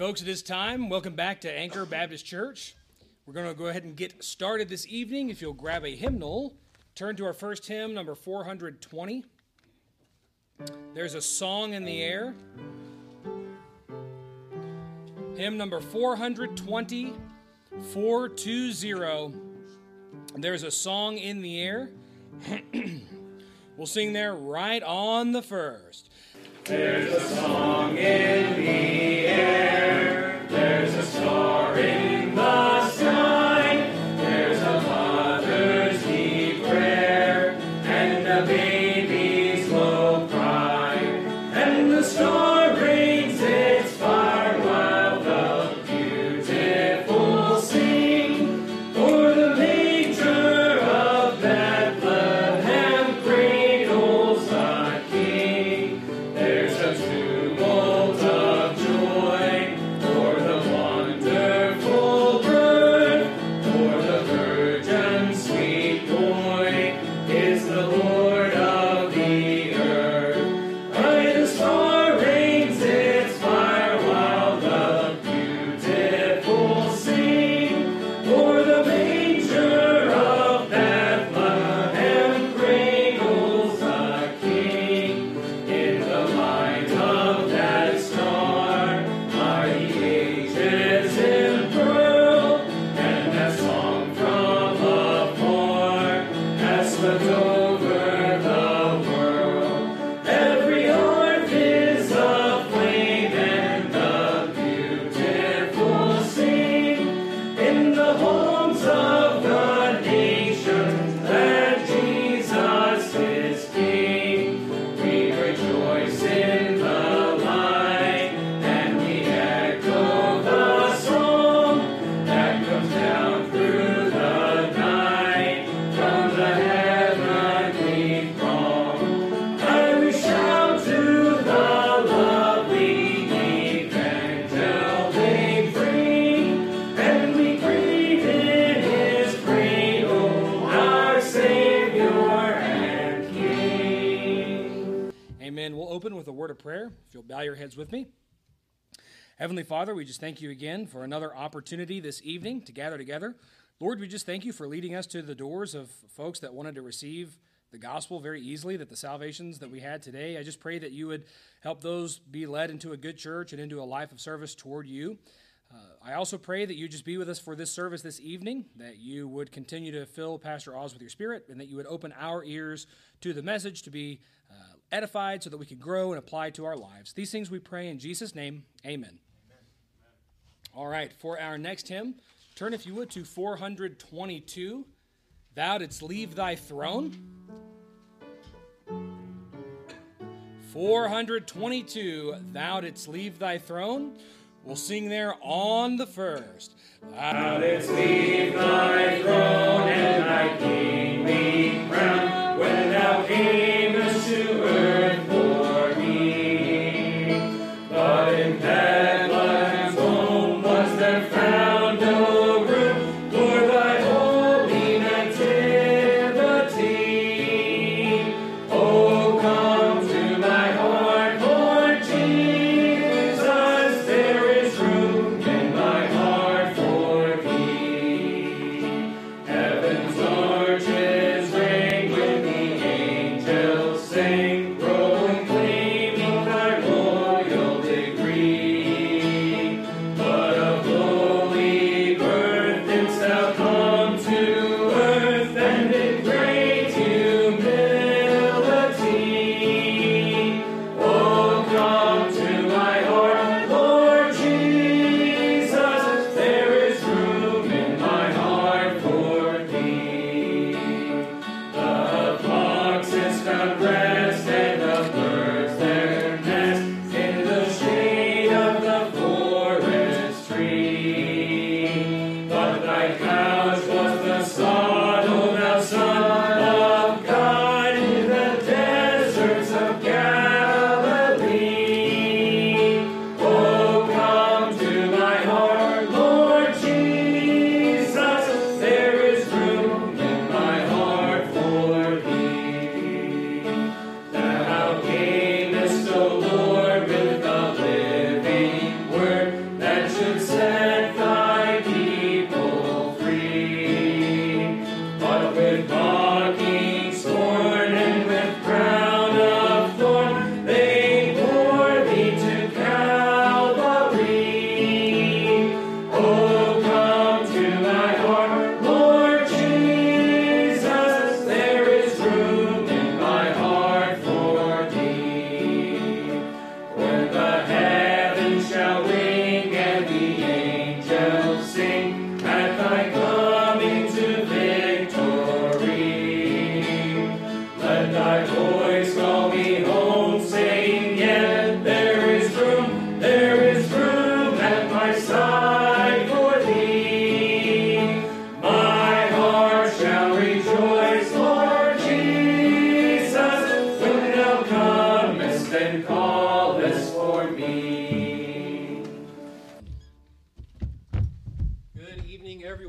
Folks, it is time. Welcome back to Anchor Baptist Church. We're going to go ahead and get started this evening. If you'll grab a hymnal, turn to our first hymn, number 420. There's a Song in the Air. Hymn number 420, 420. There's a Song in the Air. We'll sing there right on the first. There's a song in the air, there's a star in the sky, there's a mother's deep prayer, and a baby's low cry, and the star rains its fire while the beautiful sing, for the manger of Bethlehem cradles a king. There's a tumult of joy for the wonderful birth, for the virgin's sweet boy is the Lord of the earth. By the star rains its fire while the beautiful sing, for the manger of Bethlehem cradles a king. In the light of that star are the ages impearled, and that song from afar has swept over the world. Every heart is aflame, and the beautiful sing in the homes of the nations that Jesus is King. We rejoice in the light, and we echo the song that comes down through the night from the heavenly throng. I will shout to the lovely evangel they bring, and we greet in his cradle our Savior and King. Amen. We'll open with a word of prayer. If you'll bow your heads with me. Heavenly Father, we just thank you again for another opportunity this evening to gather together. Lord, we just thank you for leading us to the doors of folks that wanted to receive the gospel very easily, that the salvations that we had today. I just pray that you would help those be led into a good church and into a life of service toward you. I also pray that you just be with us for this service this evening, that you would continue to fill Pastor Oz with your spirit, and that you would open our ears to the message to be edified so that we could grow and apply to our lives. These things we pray in Jesus' name, amen. All right, for our next hymn, turn if you would to 422, Thou Didst Leave Thy Throne. 422, Thou Didst Leave Thy Throne. We'll sing there on the first. Thou didst leave thy throne and thy kingly crown when thou camest to earth for me. But in Bethlehem's home was there found no room for thy holy nativity. Oh, come to my heart, Lord Jesus, there is room in my heart for thee. Heaven's arches ring when the angels sing, roll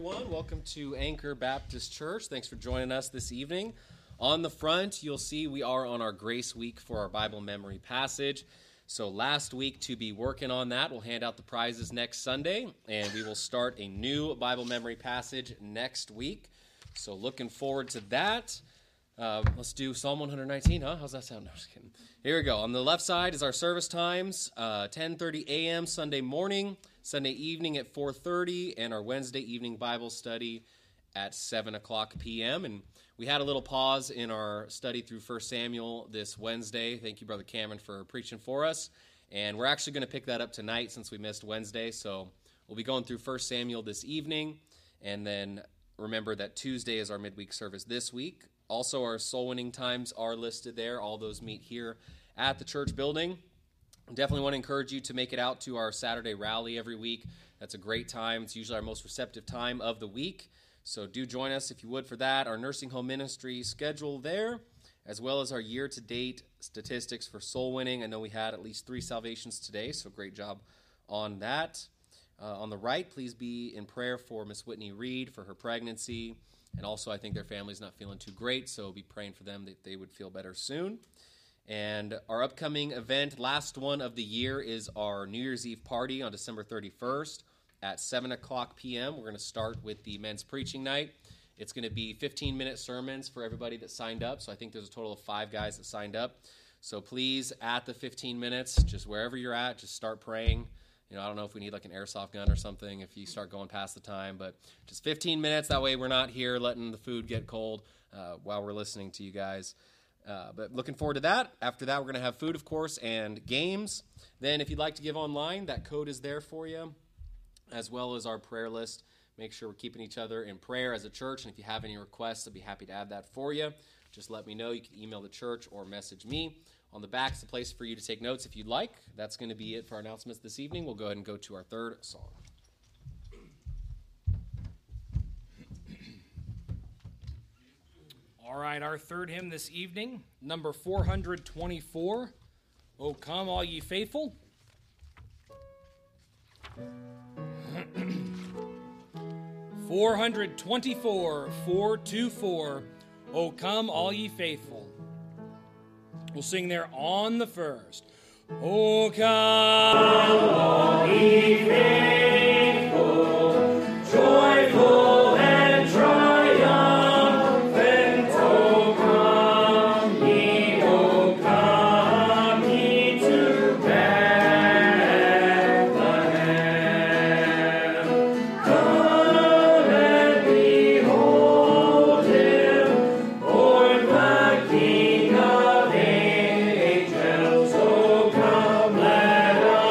everyone. Welcome to Anchor Baptist Church. Thanks for joining us this evening. On the front, you'll see we are on our Grace Week for our Bible memory passage. So last week, to be working on that, we'll hand out the prizes next Sunday, and we will start a new Bible memory passage next week. So looking forward to that. Let's do Psalm 119, huh? How's that sound? No, just kidding. Here we go. On the left side is our service times, 10:30 a.m. Sunday morning, Sunday evening at 4:30, and our Wednesday evening Bible study at 7 o'clock p.m. And we had a little pause in our study through 1 Samuel this Wednesday. Thank you, Brother Cameron, for preaching for us. And we're actually going to pick that up tonight since we missed Wednesday. So we'll be going through 1 Samuel this evening. And then remember that Tuesday is our midweek service this week. Also, our soul winning times are listed there. All those meet here at the church building. Definitely want to encourage you to make it out to our Saturday rally every week. That's a great time. It's usually our most receptive time of the week. So do join us if you would for that. Our nursing home ministry schedule there, as well as our year-to-date statistics for soul winning. I know we had at least 3 salvations today, so great job on that. On the right, please be in prayer for Miss Whitney Reed for her pregnancy. And also, I think their family's not feeling too great, so be praying for them that they would feel better soon. And our upcoming event, last one of the year, is our New Year's Eve party on December 31st at 7 o'clock p.m. We're going to start with the men's preaching night. It's going to be 15-minute sermons for everybody that signed up. So I think there's a total of 5 guys that signed up. So please, at the 15 minutes, just wherever you're at, just start praying. You know, I don't know if we need like an airsoft gun or something if you start going past the time, but just 15 minutes. That way we're not here letting the food get cold while we're listening to you guys. But looking forward to that. After that, we're going to have food, of course, and games. Then if you'd like to give online, that code is there for you, as well as our prayer list. Make sure we're keeping each other in prayer as a church. And if you have any requests, I'd be happy to add that for you. Just let me know. You can email the church or message me. On the back is a place for you to take notes if you'd like. That's going to be it for our announcements this evening. We'll go ahead and go to our third song. All right, our third hymn this evening, number 424, O Come All Ye Faithful. 424, 424, O come all ye faithful. We'll sing there on the first. O come all ye faithful, joyful and triumphant. O come ye to Bethlehem. Come and behold him, born the King of angels. O come, let us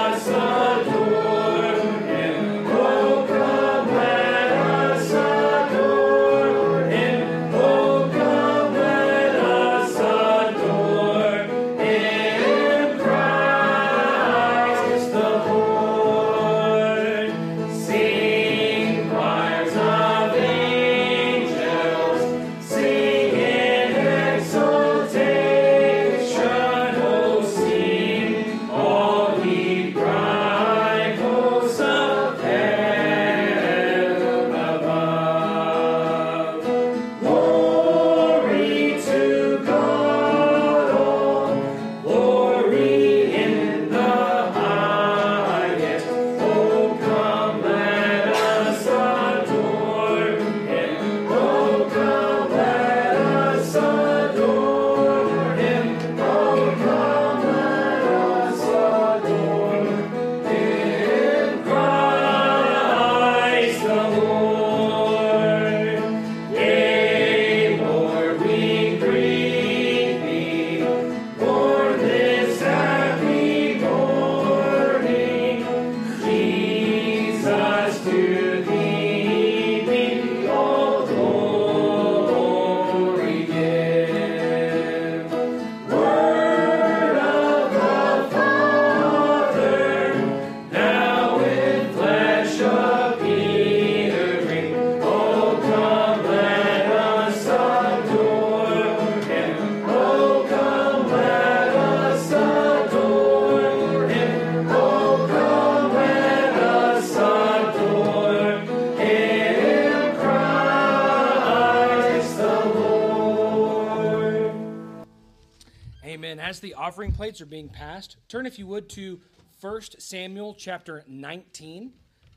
As the offering plates are being passed, turn, if you would, to 1 Samuel chapter 19.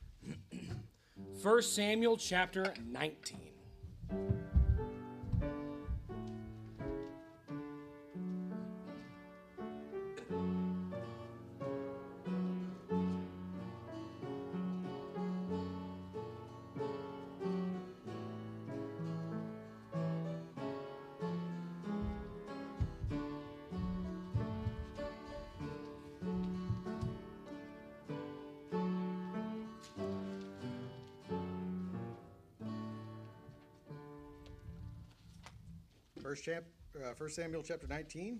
1 Samuel chapter 19. First Samuel chapter 19.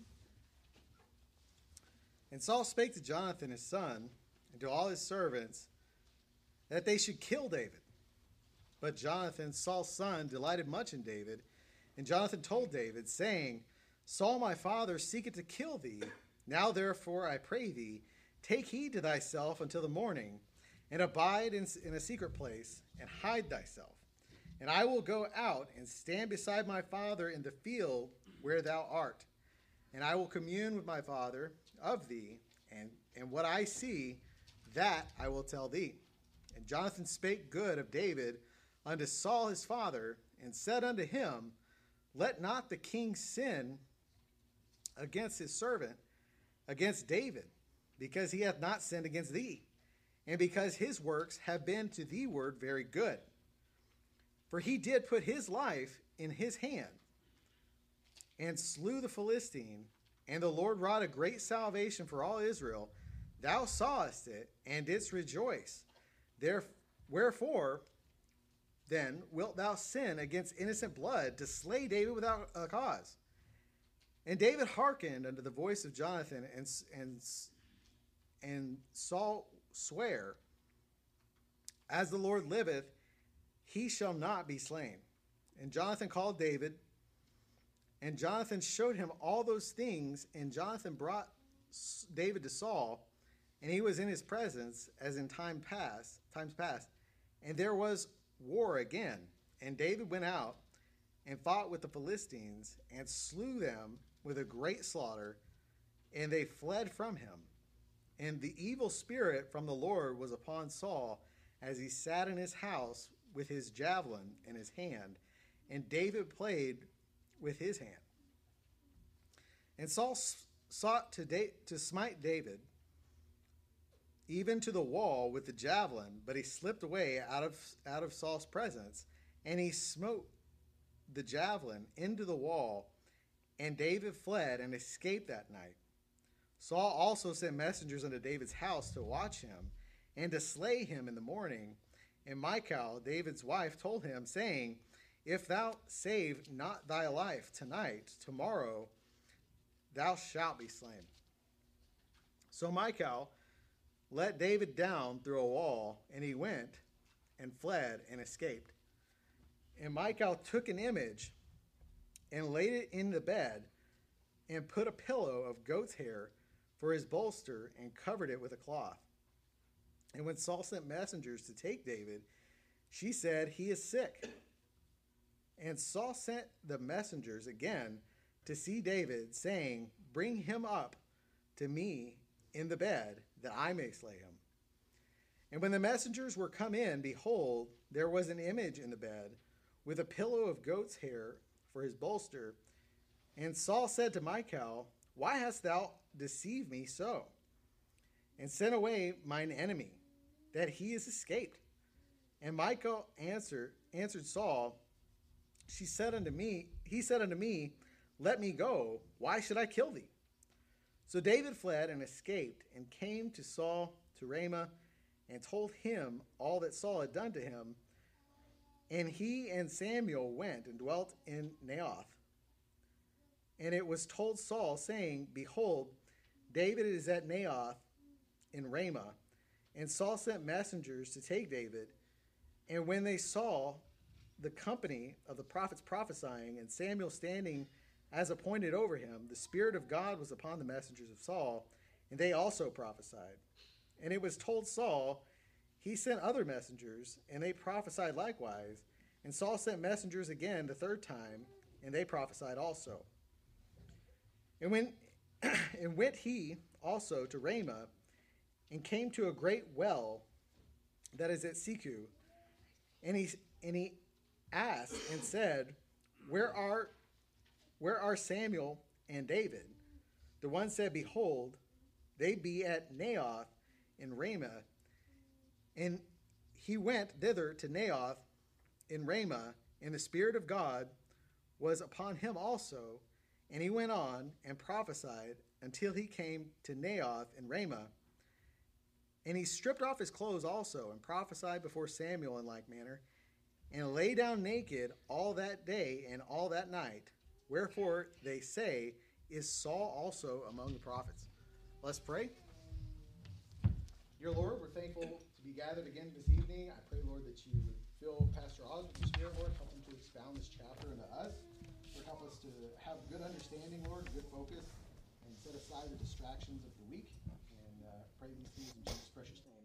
And Saul spake to Jonathan his son and to all his servants that they should kill David. But Jonathan, Saul's son, delighted much in David. And Jonathan told David, saying, Saul my father seeketh to kill thee. Now therefore I pray thee, take heed to thyself until the morning, and abide in a secret place, and hide thyself. And I will go out and stand beside my father in the field where thou art. And I will commune with my father of thee, and what I see, that I will tell thee. And Jonathan spake good of David unto Saul his father, and said unto him, Let not the king sin against his servant, against David, because he hath not sinned against thee, and because his works have been to thee ward very good. For he did put his life in his hand, and slew the Philistine, and the Lord wrought a great salvation for all Israel. Thou sawest it, and didst rejoice. Wherefore, then, wilt thou sin against innocent blood to slay David without a cause? And David hearkened unto the voice of Jonathan, and Saul sware, As the Lord liveth, he shall not be slain. And Jonathan called David, and Jonathan showed him all those things, and Jonathan brought David to Saul, and he was in his presence as in times past. And there was war again, and David went out and fought with the Philistines, and slew them with a great slaughter, and they fled from him. And the evil spirit from the Lord was upon Saul, as he sat in his house with his javelin in his hand, and David played with his hand. And Saul sought to smite David, even to the wall with the javelin, but he slipped away out of Saul's presence, and he smote the javelin into the wall, and David fled and escaped that night. Saul also sent messengers unto David's house to watch him, and to slay him in the morning. And Michal, David's wife, told him, saying, If thou save not thy life tonight, tomorrow thou shalt be slain. So Michal let David down through a wall, and he went and fled and escaped. And Michal took an image and laid it in the bed, and put a pillow of goat's hair for his bolster, and covered it with a cloth. And when Saul sent messengers to take David, she said, He is sick. And Saul sent the messengers again to see David, saying, Bring him up to me in the bed, that I may slay him. And when the messengers were come in, behold, there was an image in the bed, with a pillow of goat's hair for his bolster. And Saul said to Michal, Why hast thou deceived me so, and sent away mine enemy, that he is escaped? And Michal answered Saul, he said unto me, Let me go, why should I kill thee? So David fled and escaped, and came to Saul to Ramah, and told him all that Saul had done to him. And he and Samuel went and dwelt in Naioth. And it was told Saul, saying, Behold, David is at Naioth in Ramah. And Saul sent messengers to take David. And when they saw the company of the prophets prophesying, and Samuel standing as appointed over him, the Spirit of God was upon the messengers of Saul, and they also prophesied. And it was told Saul, he sent other messengers, and they prophesied likewise. And Saul sent messengers again the third time, and they prophesied also. And when And went he also to Ramah, and came to a great well that is at Seku. And he asked and said, Where are Samuel and David? The one said, Behold, they be at Naioth in Ramah. And he went thither to Naioth in Ramah, and the Spirit of God was upon him also. And he went on and prophesied until he came to Naioth in Ramah. And he stripped off his clothes also, and prophesied before Samuel in like manner, and lay down naked all that day and all that night. Wherefore they say, Is Saul also among the prophets? Let's pray. Dear Lord, we're thankful to be gathered again this evening. I pray, Lord, that you would fill Pastor Oz with your Spirit, Lord, help him to expound this chapter into us. Lord, help us to have good understanding, Lord, good focus, and set aside the distractions of the week. And pray these things in Jesus' precious name.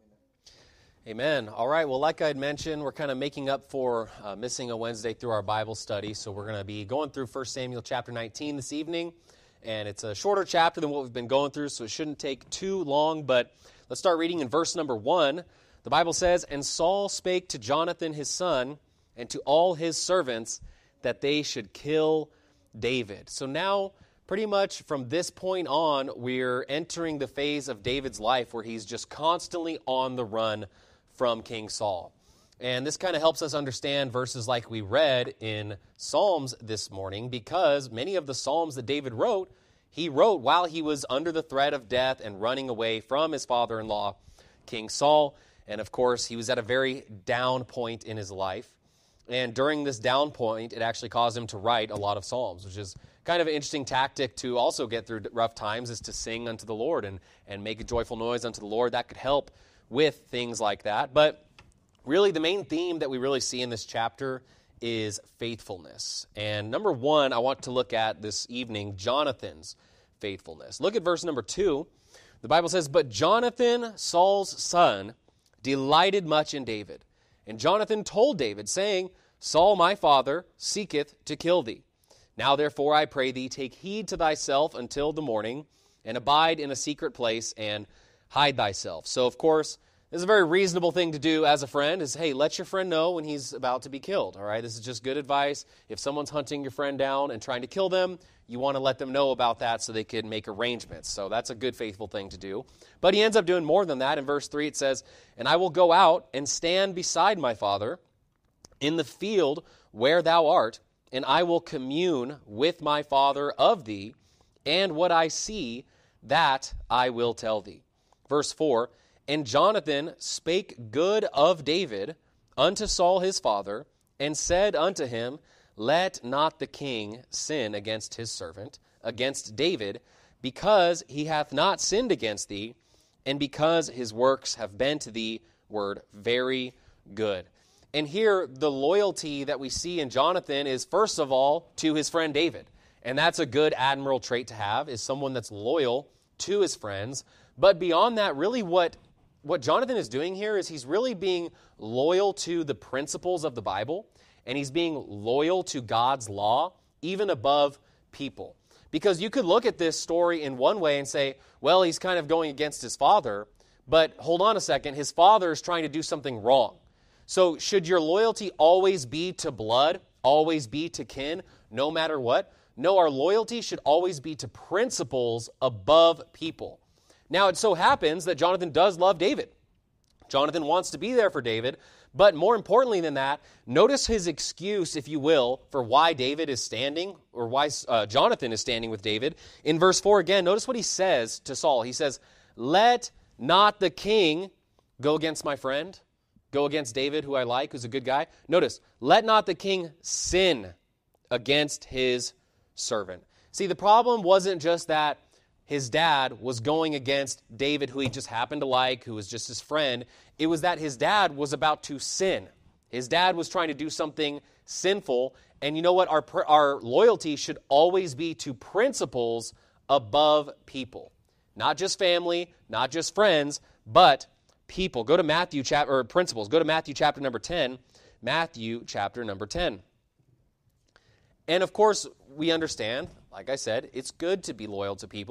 Amen. All right. Well, like I had mentioned, we're kind of making up for missing a Wednesday through our Bible study. So we're going to be going through 1 Samuel chapter 19 this evening. And it's a shorter chapter than what we've been going through, so it shouldn't take too long. But let's start reading in verse number 1. The Bible says, And Saul spake to Jonathan his son and to all his servants that they should kill David. So now, pretty much from this point on, we're entering the phase of David's life where he's just constantly on the run from King Saul. And this kind of helps us understand verses like we read in Psalms this morning, because many of the Psalms that David wrote, he wrote while he was under the threat of death and running away from his father-in-law, King Saul. And of course, he was at a very down point in his life. And during this down point, it actually caused him to write a lot of Psalms, which is kind of an interesting tactic to also get through rough times, is to sing unto the Lord and make a joyful noise unto the Lord. That could help with things like that. But really, the main theme that we really see in this chapter is faithfulness. And number 1, I want to look at this evening, Jonathan's faithfulness. Look at verse number 2. The Bible says, But Jonathan, Saul's son, delighted much in David. And Jonathan told David, saying, Saul my father seeketh to kill thee. Now therefore I pray thee, take heed to thyself until the morning, and abide in a secret place, and hide thyself. So of course, this is a very reasonable thing to do as a friend, is, hey, let your friend know when he's about to be killed, all right? This is just good advice. If someone's hunting your friend down and trying to kill them, you want to let them know about that so they can make arrangements. So that's a good, faithful thing to do. But he ends up doing more than that. In verse 3 it says, And I will go out and stand beside my father in the field where thou art, and I will commune with my father of thee, and what I see, that I will tell thee. Verse 4, And Jonathan spake good of David unto Saul his father, and said unto him, Let not the king sin against his servant, against David, because he hath not sinned against thee, and because his works have been to thee, word, very good. And here, the loyalty that we see in Jonathan is, first of all, to his friend David. And that's a good admirable trait to have, is someone that's loyal to his friends. But beyond that, really what Jonathan is doing here is he's really being loyal to the principles of the Bible, and he's being loyal to God's law, even above people. Because you could look at this story in one way and say, well, he's kind of going against his father, but hold on a second, his father is trying to do something wrong. So should your loyalty always be to blood, always be to kin, no matter what? No, our loyalty should always be to principles above people. Now, it so happens that Jonathan does love David. Jonathan wants to be there for David, but more importantly than that, notice his excuse, if you will, for why David is standing, or why Jonathan is standing with David. In verse 4 again, notice what he says to Saul. He says, Let not the king go against my friend, go against David, who I like, who's a good guy. Notice, let not the king sin against his servant. See, the problem wasn't just that his dad was going against David, who he just happened to like, who was just his friend. It was that his dad was about to sin. His dad was trying to do something sinful. And you know what? Our loyalty should always be to principles above people. Not just family, not just friends, but people. Go to Matthew chapter, or principles. Go to Matthew chapter number 10. Matthew chapter number 10. And of course, we understand, like I said, it's good to be loyal to people.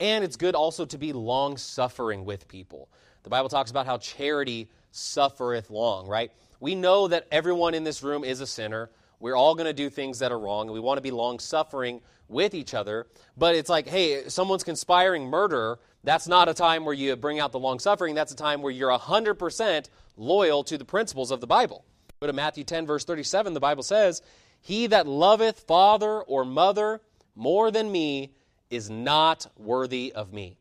And it's good also to be long-suffering with people. The Bible talks about how charity suffereth long, right? We know that everyone in this room is a sinner. We're all going to do things that are wrong, and we want to be long-suffering with each other. But it's like, hey, someone's conspiring murder. That's not a time where you bring out the long-suffering. That's a time where you're 100% loyal to the principles of the Bible. Go to Matthew 10, verse 37. The Bible says, "He that loveth father or mother more than me is not worthy of me."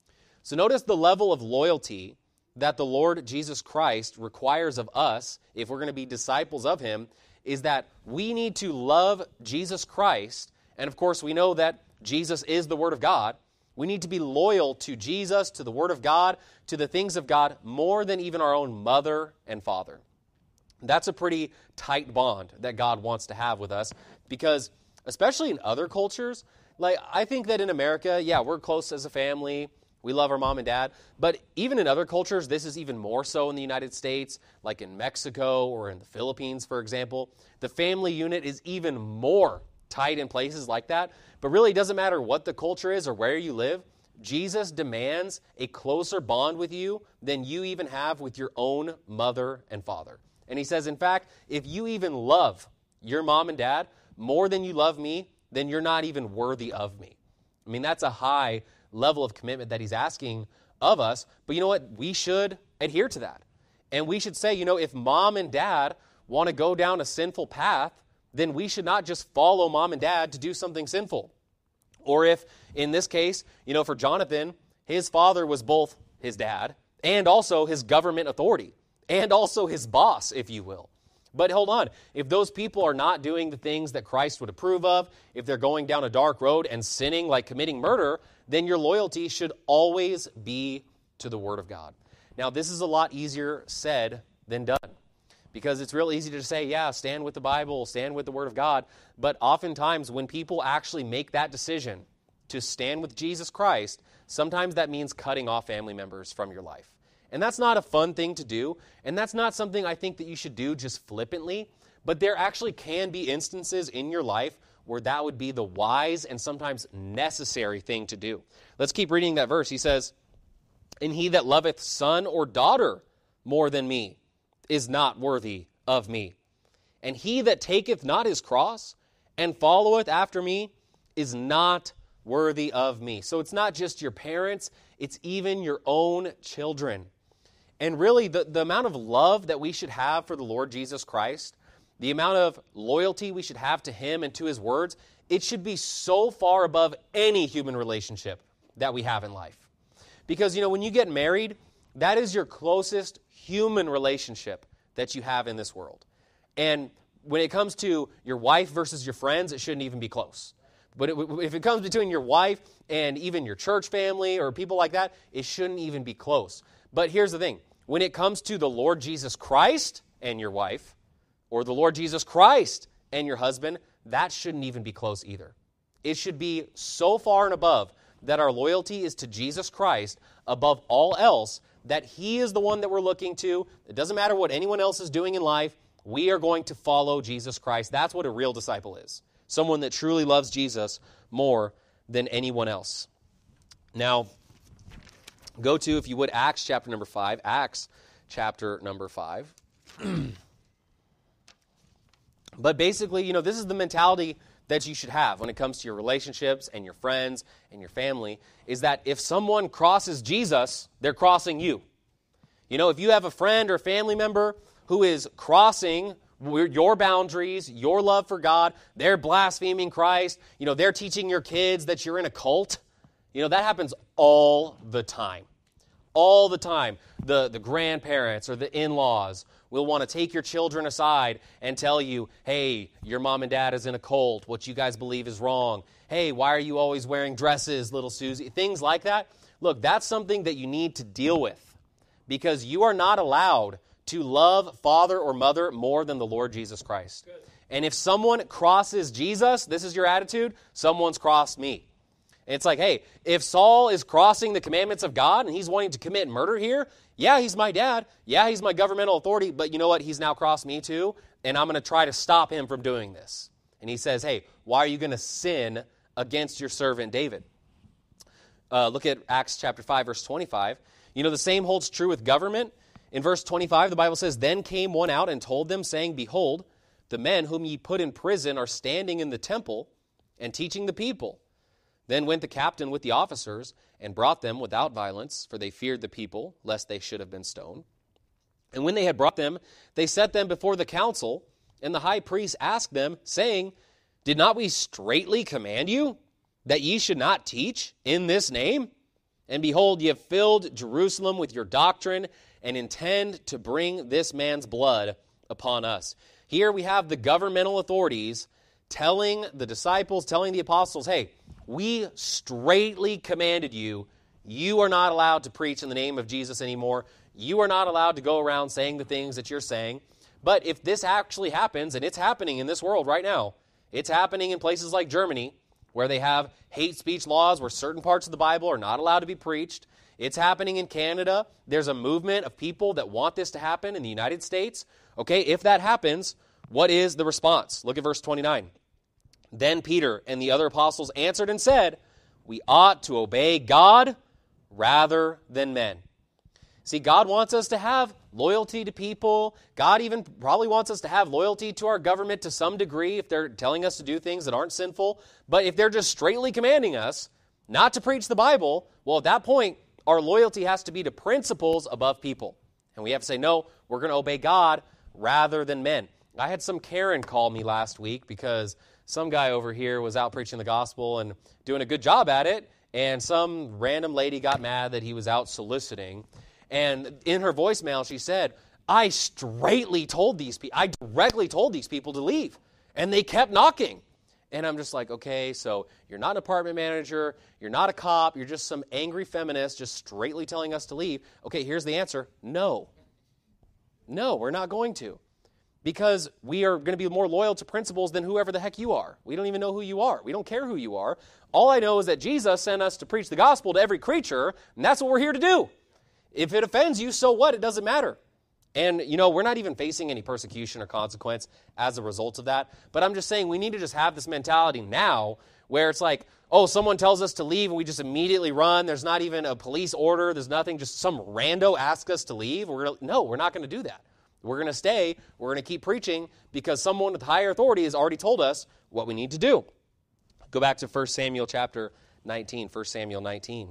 So notice the level of loyalty that the Lord Jesus Christ requires of us, if we're going to be disciples of him, is that we need to love Jesus Christ. And of course, we know that Jesus is the Word of God. We need to be loyal to Jesus, to the Word of God, to the things of God, more than even our own mother and father. That's a pretty tight bond that God wants to have with us, because especially in other cultures, like I think that in America, yeah, we're close as a family. We love our mom and dad. But even in other cultures, this is even more so in the United States, like in Mexico or in the Philippines, for example. The family unit is even more tight in places like that. But really, it doesn't matter what the culture is or where you live. Jesus demands a closer bond with you than you even have with your own mother and father. And he says, in fact, if you even love your mom and dad more than you love me, then you're not even worthy of me. I mean, that's a high level of commitment that he's asking of us. But you know what? We should adhere to that. And we should say, you know, if mom and dad want to go down a sinful path, then we should not just follow mom and dad to do something sinful. Or if, in this case, you know, for Jonathan, his father was both his dad and also his government authority and also his boss, if you will. But hold on, if those people are not doing the things that Christ would approve of, if they're going down a dark road and sinning like committing murder, then your loyalty should always be to the Word of God. Now, this is a lot easier said than done, because it's real easy to say, yeah, stand with the Bible, stand with the Word of God. But oftentimes when people actually make that decision to stand with Jesus Christ, sometimes that means cutting off family members from your life. And that's not a fun thing to do, and that's not something I think that you should do just flippantly, but there actually can be instances in your life where that would be the wise and sometimes necessary thing to do. Let's keep reading that verse. He says, "And he that loveth son or daughter more than me is not worthy of me. And he that taketh not his cross and followeth after me is not worthy of me." So it's not just your parents, it's even your own children. And really, the amount of love that we should have for the Lord Jesus Christ, the amount of loyalty we should have to him and to his words, it should be so far above any human relationship that we have in life. Because, you know, when you get married, that is your closest human relationship that you have in this world. And when it comes to your wife versus your friends, it shouldn't even be close. But if it comes between your wife and even your church family or people like that, it shouldn't even be close. But here's the thing. When it comes to the Lord Jesus Christ and your wife, or the Lord Jesus Christ and your husband, that shouldn't even be close either. It should be so far and above that our loyalty is to Jesus Christ above all else, that he is the one that we're looking to. It doesn't matter what anyone else is doing in life. We are going to follow Jesus Christ. That's what a real disciple is. Someone that truly loves Jesus more than anyone else. Now, go to, if you would, Acts chapter number 5. Acts chapter number 5. But basically, you know, this is the mentality that you should have when it comes to your relationships and your friends and your family, is that if someone crosses Jesus, they're crossing you. You know, if you have a friend or family member who is crossing your boundaries, your love for God, they're blaspheming Christ, you know, they're teaching your kids that you're in a cult, you know, that happens all the time. All the time. The grandparents or the in-laws will want to take your children aside and tell you, hey, your mom and dad is in a cult. What you guys believe is wrong. Hey, why are you always wearing dresses, little Susie? Things like that. Look, that's something that you need to deal with, because you are not allowed to love father or mother more than the Lord Jesus Christ. Good. And if someone crosses Jesus, this is your attitude, someone's crossed me. And it's like, hey, if Saul is crossing the commandments of God and he's wanting to commit murder here, yeah, he's my dad. Yeah, he's my governmental authority. But you know what? He's now crossed me too. And I'm going to try to stop him from doing this. And he says, hey, why are you going to sin against your servant David? Look at Acts chapter 5, verse 25. You know, the same holds true with government. In verse 25, the Bible says, "Then came one out and told them, saying, Behold, the men whom ye put in prison are standing in the temple and teaching the people. Then went the captain with the officers and brought them without violence, for they feared the people, lest they should have been stoned. And when they had brought them, they set them before the council, and the high priest asked them, saying, Did not we straitly command you that ye should not teach in this name? And behold, ye have filled Jerusalem with your doctrine, and intend to bring this man's blood upon us." Here we have the governmental authorities telling the disciples, telling the apostles, hey, we straitly commanded you, you are not allowed to preach in the name of Jesus anymore. You are not allowed to go around saying the things that you're saying. But if this actually happens, and it's happening in this world right now, it's happening in places like Germany, where they have hate speech laws where certain parts of the Bible are not allowed to be preached. It's happening in Canada. There's a movement of people that want this to happen in the United States. Okay, if that happens, what is the response? Look at verse 29. "Then Peter and the other apostles answered and said, We ought to obey God rather than men." See, God wants us to have loyalty to people. God even probably wants us to have loyalty to our government to some degree if they're telling us to do things that aren't sinful. But if they're just straightly commanding us not to preach the Bible, well, at that point, our loyalty has to be to principles above people. And we have to say, no, we're going to obey God rather than men. I had some Karen call me last week because some guy over here was out preaching the gospel and doing a good job at it, and some random lady got mad that he was out soliciting. And in her voicemail, she said, I directly told these people to leave, and they kept knocking. And I'm just like, okay, so you're not an apartment manager, you're not a cop, you're just some angry feminist just straightly telling us to leave. Okay, here's the answer. No. No, we're not going to. Because we are going to be more loyal to principles than whoever the heck you are. We don't even know who you are. We don't care who you are. All I know is that Jesus sent us to preach the gospel to every creature, and that's what we're here to do. If it offends you, so what? It doesn't matter. And, we're not even facing any persecution or consequence as a result of that. But I'm just saying we need to just have this mentality now where it's like, oh, someone tells us to leave and we just immediately run. There's not even a police order. There's nothing. Just some rando asks us to leave. No, we're not going to do that. We're going to stay. We're going to keep preaching because someone with higher authority has already told us what we need to do. Go back to 1 Samuel chapter 19, 1 Samuel 19.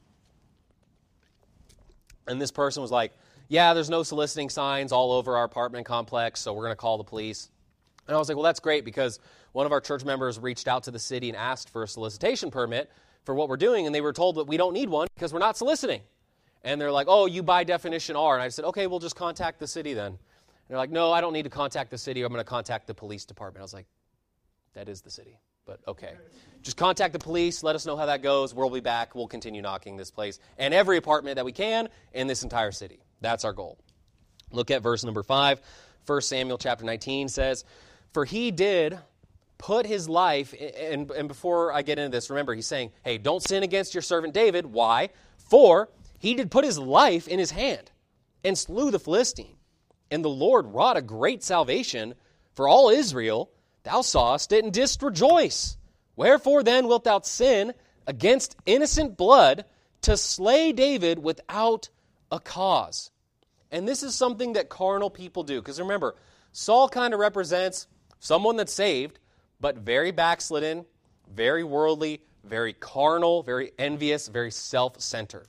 And this person was like, yeah, there's no soliciting signs all over our apartment complex, so we're going to call the police. And I was like, well, that's great because one of our church members reached out to the city and asked for a solicitation permit for what we're doing, and they were told that we don't need one because we're not soliciting. And they're like, oh, you by definition are. And I said, okay, we'll just contact the city then. And they're like, no, I don't need to contact the city. I'm going to contact the police department. I was like, that is the city, but okay. Just contact the police. Let us know how that goes. We'll be back. We'll continue knocking this place and every apartment that we can in this entire city. That's our goal. Look at verse number 5. 1 Samuel chapter 19 says, For he did put his life, and before I get into this, remember, he's saying, hey, don't sin against your servant David. Why? For he did put his life in his hand and slew the Philistine. And the Lord wrought a great salvation for all Israel. Thou sawest it and didst rejoice. Wherefore then wilt thou sin against innocent blood to slay David without a cause? And this is something that carnal people do. Because remember, Saul kind of represents someone that's saved, but very backslidden, very worldly, very carnal, very envious, very self-centered.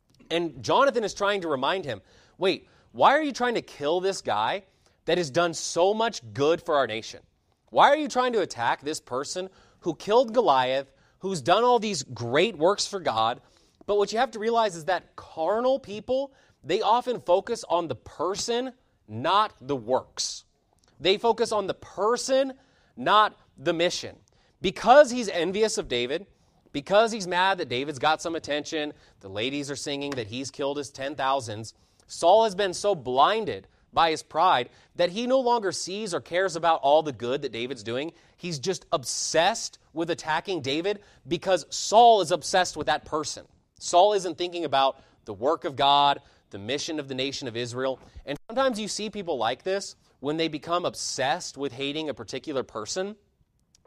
And Jonathan is trying to remind him, wait, why are you trying to kill this guy that has done so much good for our nation? Why are you trying to attack this person who killed Goliath, who's done all these great works for God? But what you have to realize is that carnal people, they often focus on the person, not the works. They focus on the person, not the mission. Because he's envious of David, because he's mad that David's got some attention, the ladies are singing that he's killed his 10,000s, Saul has been so blinded by his pride that he no longer sees or cares about all the good that David's doing. He's just obsessed with attacking David because Saul is obsessed with that person. Saul isn't thinking about the work of God, the mission of the nation of Israel. And sometimes you see people like this when they become obsessed with hating a particular person.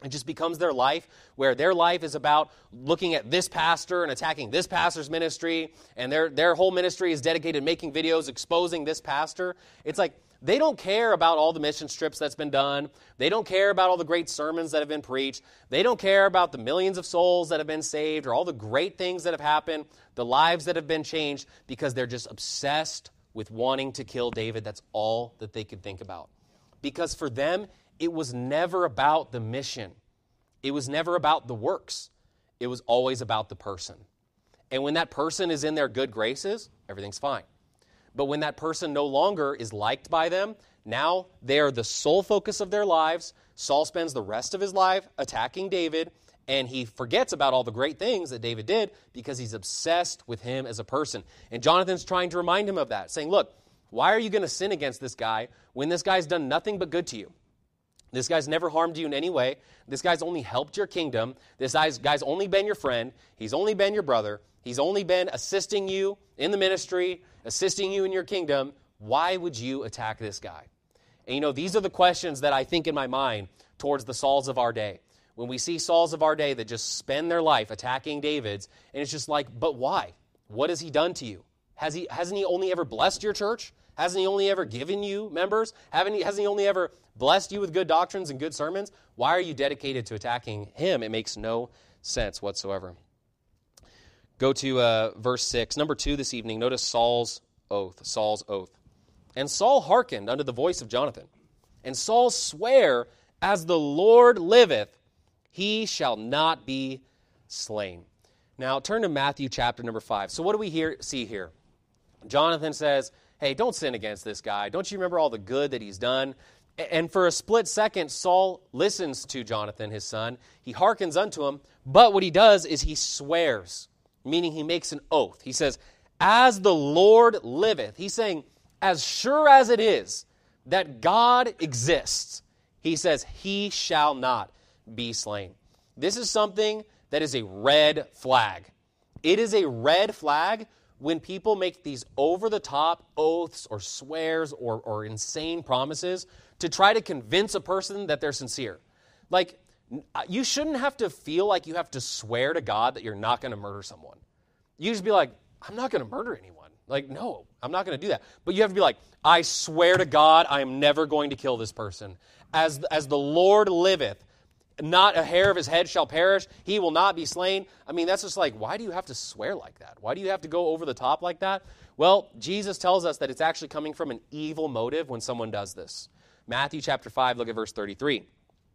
It just becomes their life, where their life is about looking at this pastor and attacking this pastor's ministry, and their whole ministry is dedicated to making videos exposing this pastor. It's like they don't care about all the mission trips that's been done. They don't care about all the great sermons that have been preached. They don't care about the millions of souls that have been saved or all the great things that have happened, the lives that have been changed, because they're just obsessed with wanting to kill David. That's all that they could think about. Because for them, it was never about the mission. It was never about the works. It was always about the person. And when that person is in their good graces, everything's fine. But when that person no longer is liked by them, now they are the sole focus of their lives. Saul spends the rest of his life attacking David, and he forgets about all the great things that David did because he's obsessed with him as a person. And Jonathan's trying to remind him of that, saying, look, why are you going to sin against this guy when this guy's done nothing but good to you? This guy's never harmed you in any way. This guy's only helped your kingdom. This guy's only been your friend. He's only been your brother. He's only been assisting you in the ministry, assisting you in your kingdom. Why would you attack this guy? And these are the questions that I think in my mind towards the Sauls of our day. When we see Sauls of our day that just spend their life attacking David's, and it's just like, but why? What has he done to you? Hasn't he only ever blessed your church? Hasn't he only ever given you members? Hasn't he only ever blessed you with good doctrines and good sermons? Why are you dedicated to attacking him? It makes no sense whatsoever. Go to verse 6. Number 2 this evening. Notice Saul's oath. And Saul hearkened unto the voice of Jonathan. And Saul sware, as the Lord liveth, he shall not be slain. Now turn to Matthew chapter number 5. So what do we see here? Jonathan says, hey, don't sin against this guy. Don't you remember all the good that he's done? And for a split second, Saul listens to Jonathan, his son. He hearkens unto him. But what he does is he swears, meaning he makes an oath. He says, as the Lord liveth. He's saying, as sure as it is that God exists, he says, he shall not be slain. This is something that is a red flag. It is a red flag when people make these over-the-top oaths or swears or insane promises to try to convince a person that they're sincere. Like, you shouldn't have to feel like you have to swear to God that you're not going to murder someone. You just be like, I'm not going to murder anyone. Like, no, I'm not going to do that. But you have to be like, I swear to God, I am never going to kill this person. As the Lord liveth, not a hair of his head shall perish. He will not be slain. I mean, that's just like, why do you have to swear like that? Why do you have to go over the top like that? Well, Jesus tells us that it's actually coming from an evil motive when someone does this. Matthew chapter 5, look at verse 33.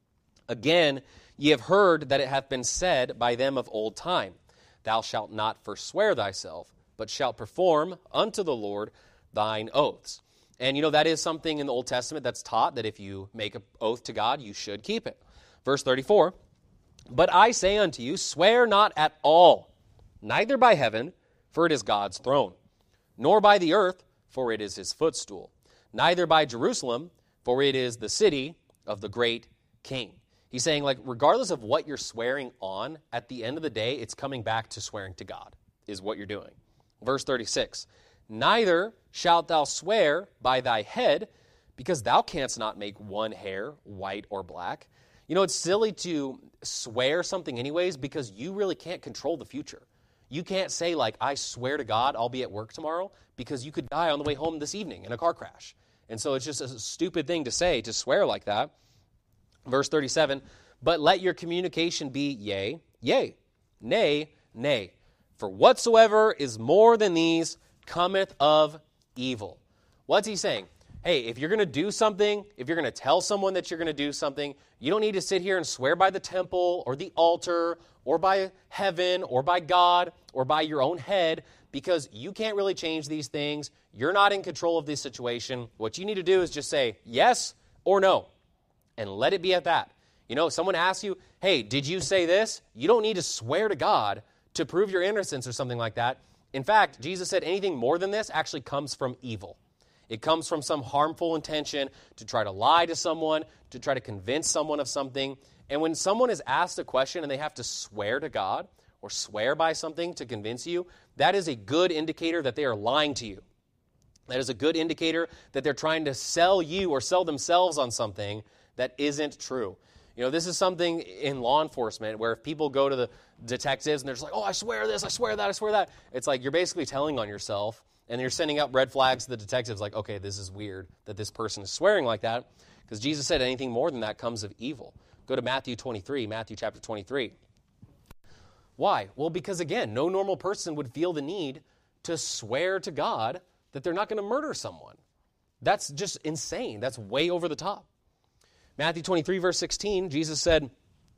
Again, ye have heard that it hath been said by them of old time, thou shalt not forswear thyself, but shalt perform unto the Lord thine oaths. And that is something in the Old Testament that's taught, that if you make an oath to God, you should keep it. Verse 34, but I say unto you, swear not at all, neither by heaven, for it is God's throne, nor by the earth, for it is his footstool, neither by Jerusalem, for it is the city of the great king. He's saying, like, regardless of what you're swearing on, at the end of the day, it's coming back to swearing to God, is what you're doing. Verse 36, neither shalt thou swear by thy head, because thou canst not make one hair white or black. It's silly to swear something anyways, because you really can't control the future. You can't say, like, I swear to God I'll be at work tomorrow, because you could die on the way home this evening in a car crash. And so it's just a stupid thing to say, to swear like that. Verse 37, but let your communication be yea, yea, nay, nay. For whatsoever is more than these cometh of evil. What's he saying? Hey, if you're going to do something, if you're going to tell someone that you're going to do something, you don't need to sit here and swear by the temple or the altar or by heaven or by God or by your own head, because you can't really change these things. You're not in control of this situation. What you need to do is just say yes or no, and let it be at that. Someone asks you, hey, did you say this? You don't need to swear to God to prove your innocence or something like that. In fact, Jesus said anything more than this actually comes from evil. It comes from some harmful intention to try to lie to someone, to try to convince someone of something. And when someone is asked a question and they have to swear to God or swear by something to convince you, that is a good indicator that they are lying to you. That is a good indicator that they're trying to sell you or sell themselves on something that isn't true. You know, this is something in law enforcement where if people go to the detectives and they're just like, oh, I swear this, I swear that, I swear that. It's like you're basically telling on yourself, and you're sending up red flags to the detectives like, okay, this is weird that this person is swearing like that, because Jesus said anything more than that comes of evil. Go to Matthew chapter 23. Why? Well, because again, no normal person would feel the need to swear to God that they're not going to murder someone. That's just insane. That's way over the top. Matthew 23, verse 16, Jesus said,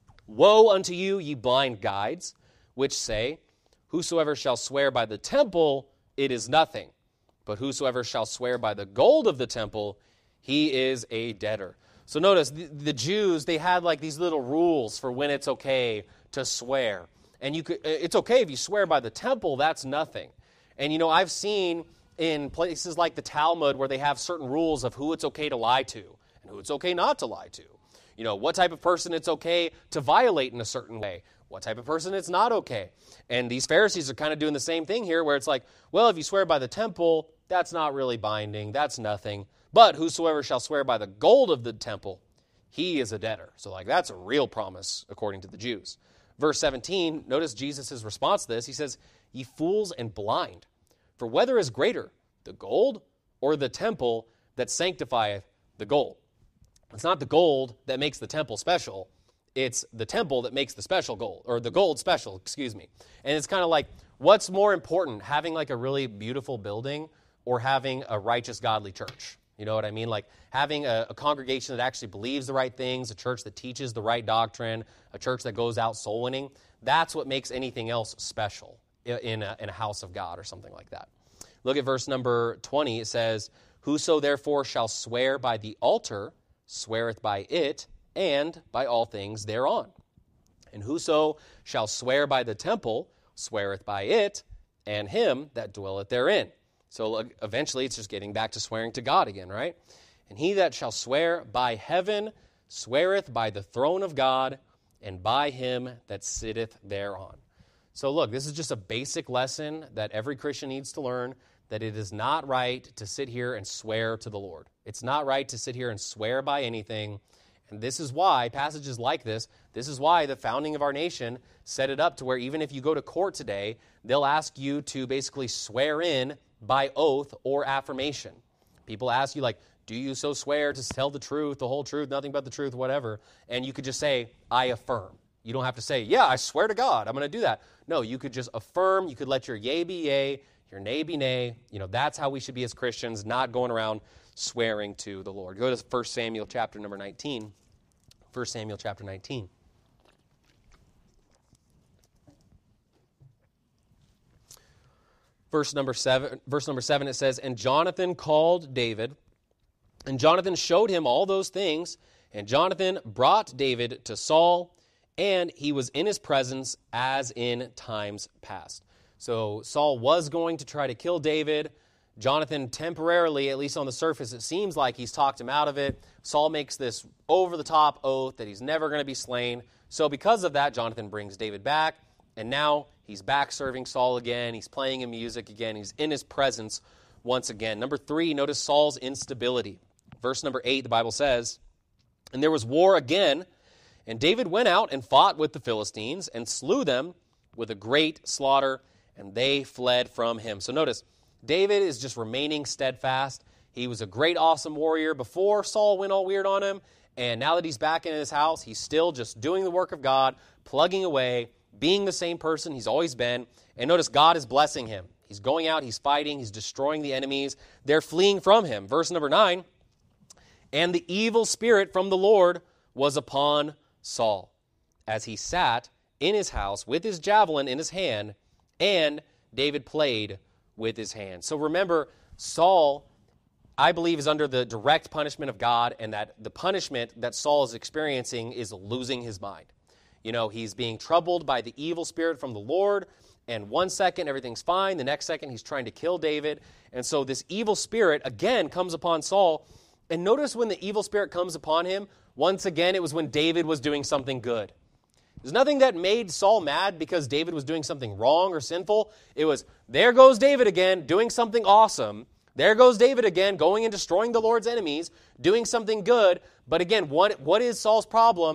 Woe unto you, ye blind guides, which say, Whosoever shall swear by the temple, it is nothing. But whosoever shall swear by the gold of the temple, he is a debtor. So notice, the Jews, they had like these little rules for when it's okay to swear. And it's okay if you swear by the temple, that's nothing. And you know, I've seen in places like the Talmud where they have certain rules of who it's okay to lie to and who it's okay not to lie to. You know, what type of person it's okay to violate in a certain way, what type of person it's not okay. And these Pharisees are kind of doing the same thing here where it's like, well, if you swear by the temple, that's not really binding, that's nothing. But whosoever shall swear by the gold of the temple, he is a debtor. So like that's a real promise according to the Jews. Verse 17, notice Jesus' response to this. He says, Ye fools and blind, for whether is greater, the gold or the temple that sanctifieth the gold? It's not the gold that makes the temple special. It's the temple that makes the special gold, or the gold special, excuse me. And it's kind of like, what's more important, having like a really beautiful building or having a righteous, godly church? You know what I mean? Like having a congregation that actually believes the right things, a church that teaches the right doctrine, a church that goes out soul winning. That's what makes anything else special in a house of God or something like that. Look at verse number 20. It says, Whoso therefore shall swear by the altar, sweareth by it, and by all things thereon. And whoso shall swear by the temple, sweareth by it, and him that dwelleth therein. So eventually it's just getting back to swearing to God again, right? And he that shall swear by heaven, sweareth by the throne of God, and by him that sitteth thereon. So look, this is just a basic lesson that every Christian needs to learn, that it is not right to sit here and swear to the Lord. It's not right to sit here and swear by anything. And this is why passages like this is why the founding of our nation set it up to where even if you go to court today, they'll ask you to basically swear in by oath or affirmation. People ask you like, do you so swear to tell the truth, the whole truth, nothing but the truth, whatever? And you could just say, I affirm. You don't have to say, yeah, I swear to God, I'm going to do that. No, you could just affirm. You could let your yea be yea, your nay be nay. You know, that's how we should be as Christians, not going around swearing to the Lord. Go to 1 Samuel chapter number 19. 1 Samuel chapter 19. Verse number 7, it says, And Jonathan called David, and Jonathan showed him all those things, and Jonathan brought David to Saul, and he was in his presence as in times past. So Saul was going to try to kill David. Jonathan temporarily, at least on the surface, it seems like he's talked him out of it. Saul makes this over-the-top oath that he's never going to be slain. So because of that, Jonathan brings David back, and now he's back serving Saul again. He's playing him music again. He's in his presence once again. Number 3, notice Saul's instability. Verse number 8, the Bible says, And there was war again, and David went out and fought with the Philistines and slew them with a great slaughter, and they fled from him. So notice, David is just remaining steadfast. He was a great, awesome warrior before Saul went all weird on him, and now that he's back in his house, he's still just doing the work of God, plugging away, being the same person he's always been. And notice God is blessing him. He's going out, he's fighting, he's destroying the enemies. They're fleeing from him. Verse number 9, And the evil spirit from the Lord was upon Saul, as he sat in his house with his javelin in his hand, and David played with his hand. So remember, Saul, I believe, is under the direct punishment of God, and that the punishment that Saul is experiencing is losing his mind. You know, he's being troubled by the evil spirit from the Lord, and one second everything's fine, the next second he's trying to kill David. And so this evil spirit, again, comes upon Saul. And notice when the evil spirit comes upon him, once again, it was when David was doing something good. There's nothing that made Saul mad because David was doing something wrong or sinful. It was, there goes David again, doing something awesome. There goes David again, going and destroying the Lord's enemies, doing something good. But again, what is Saul's problem?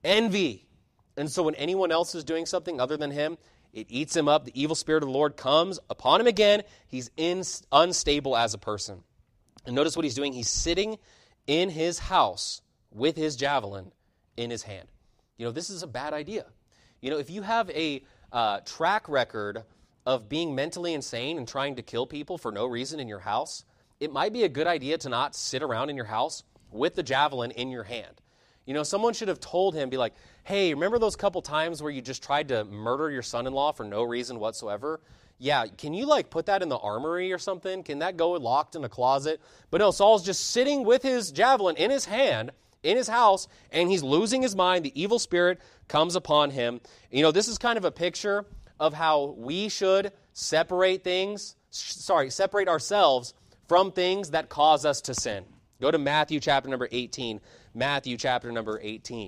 envy. And so when anyone else is doing something other than him, it eats him up. The evil spirit of the Lord comes upon him again. He's unstable as a person. And notice what he's doing. He's sitting in his house with his javelin in his hand. This is a bad idea. If you have a track record of being mentally insane and trying to kill people for no reason in your house, it might be a good idea to not sit around in your house with the javelin in your hand. Someone should have told him, be like, hey, remember those couple times where you just tried to murder your son-in-law for no reason whatsoever? Yeah, can you put that in the armory or something? Can that go locked in a closet? But no, Saul's just sitting with his javelin in his hand, in his house, and he's losing his mind. The evil spirit comes upon him. This is kind of a picture of how we should separate ourselves from things that cause us to sin. Go to Matthew chapter number 18. Matthew chapter number 18.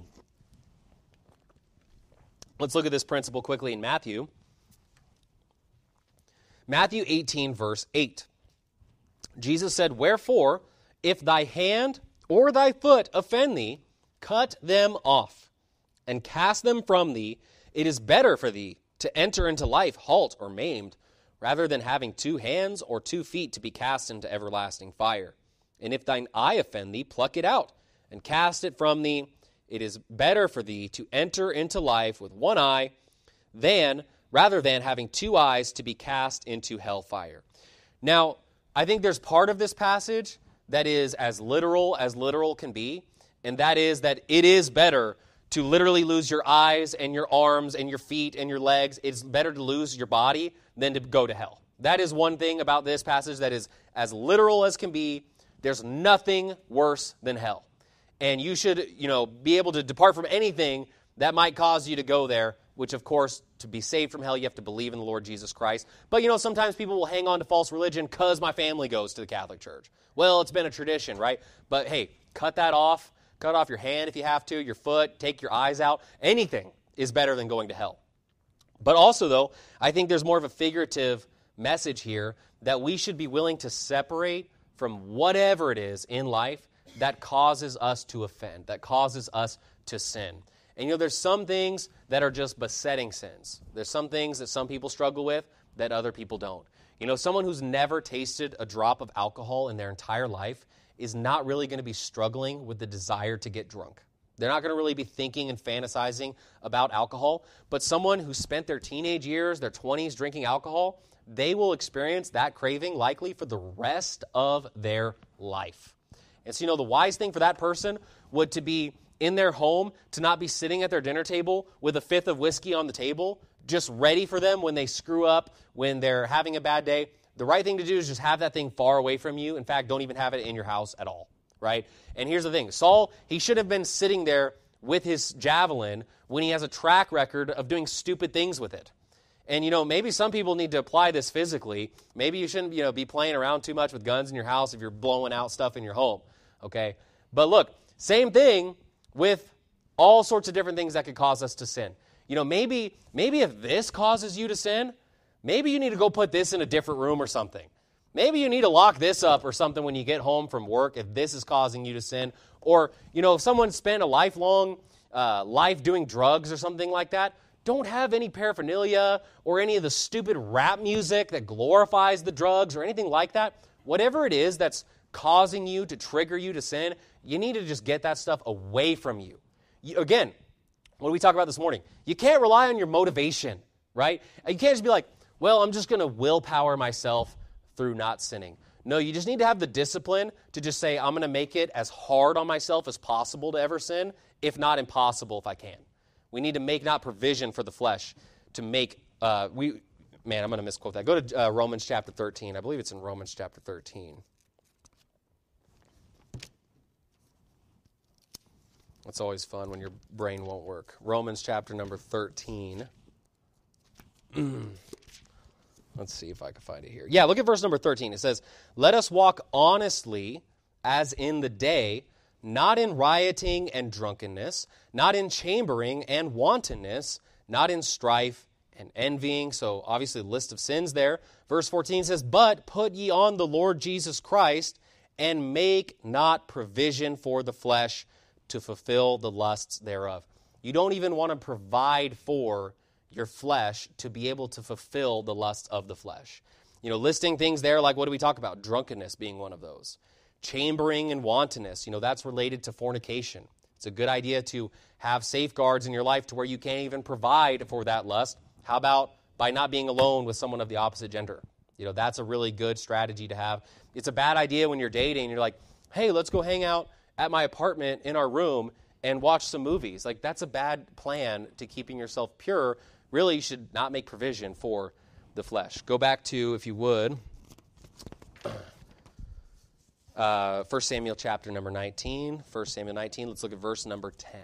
Let's look at this principle quickly in Matthew. Matthew 18, verse 8. Jesus said, wherefore, if thy hand or thy foot offend thee, cut them off, and cast them from thee. It is better for thee to enter into life halt or maimed, rather than having 2 hands or 2 feet to be cast into everlasting fire. And if thine eye offend thee, pluck it out, and cast it from thee. It is better for thee to enter into life with 1 eye, rather than having 2 eyes to be cast into hellfire. Now, I think there's part of this passage that is as literal can be, and that is that it is better to literally lose your eyes and your arms and your feet and your legs. It's better to lose your body than to go to hell. That is one thing about this passage that is as literal as can be. There's nothing worse than hell. And you should, be able to depart from anything that might cause you to go there, which, of course, to be saved from hell, you have to believe in the Lord Jesus Christ. But, sometimes people will hang on to false religion because my family goes to the Catholic Church. Well, it's been a tradition, right? But, hey, cut that off. Cut off your hand if you have to, your foot, take your eyes out. Anything is better than going to hell. But also, though, I think there's more of a figurative message here that we should be willing to separate from whatever it is in life that causes us to offend, that causes us to sin. And there's some things that are just besetting sins. There's some things that some people struggle with that other people don't. Someone who's never tasted a drop of alcohol in their entire life is not really going to be struggling with the desire to get drunk. They're not going to really be thinking and fantasizing about alcohol. But someone who spent their teenage years, their 20s drinking alcohol, they will experience that craving likely for the rest of their life. And so, the wise thing for that person would to be in their home, to not be sitting at their dinner table with a 5th of whiskey on the table, just ready for them when they screw up, when they're having a bad day. The right thing to do is just have that thing far away from you. In fact, don't even have it in your house at all, right? And here's the thing. Saul, he should have been sitting there with his javelin when he has a track record of doing stupid things with it. And, maybe some people need to apply this physically. Maybe you shouldn't, be playing around too much with guns in your house if you're blowing out stuff in your home, okay? But look, same thing with all sorts of different things that could cause us to sin. Maybe if this causes you to sin, maybe you need to go put this in a different room or something. Maybe you need to lock this up or something when you get home from work if this is causing you to sin. Or, if someone spent a lifelong life doing drugs or something like that, don't have any paraphernalia or any of the stupid rap music that glorifies the drugs or anything like that. Whatever it is that's causing you to trigger you to sin, you need to just get that stuff away from you. Again, what did we talk about this morning? You can't rely on your motivation, right? You can't just be like, well, I'm just going to willpower myself through not sinning. No, you just need to have the discipline to just say, I'm going to make it as hard on myself as possible to ever sin, if not impossible if I can. We need to make not provision for the flesh to make, I'm going to misquote that. Go to Romans chapter 13. I believe it's in Romans chapter 13. It's always fun when your brain won't work. Romans chapter number 13. Let's see if I can find it here. Yeah, look at verse number 13. It says, let us walk honestly as in the day, not in rioting and drunkenness, not in chambering and wantonness, not in strife and envying. So obviously the list of sins there. Verse 14 says, but put ye on the Lord Jesus Christ, and make not provision for the flesh to fulfill the lusts thereof. You don't even want to provide for your flesh to be able to fulfill the lusts of the flesh. You know, listing things there like, what do we talk about? Drunkenness being one of those. Chambering and wantonness, that's related to fornication. It's a good idea to have safeguards in your life to where you can't even provide for that lust. How about by not being alone with someone of the opposite gender? That's a really good strategy to have. It's a bad idea when you're dating and you're like, hey, let's go hang out at my apartment in our room and watch some movies. Like, that's a bad plan to keeping yourself pure. Really, you should not make provision for the flesh. Go back to, if you would, 1 Samuel chapter number 19. 1 Samuel 19, let's look at verse number 10.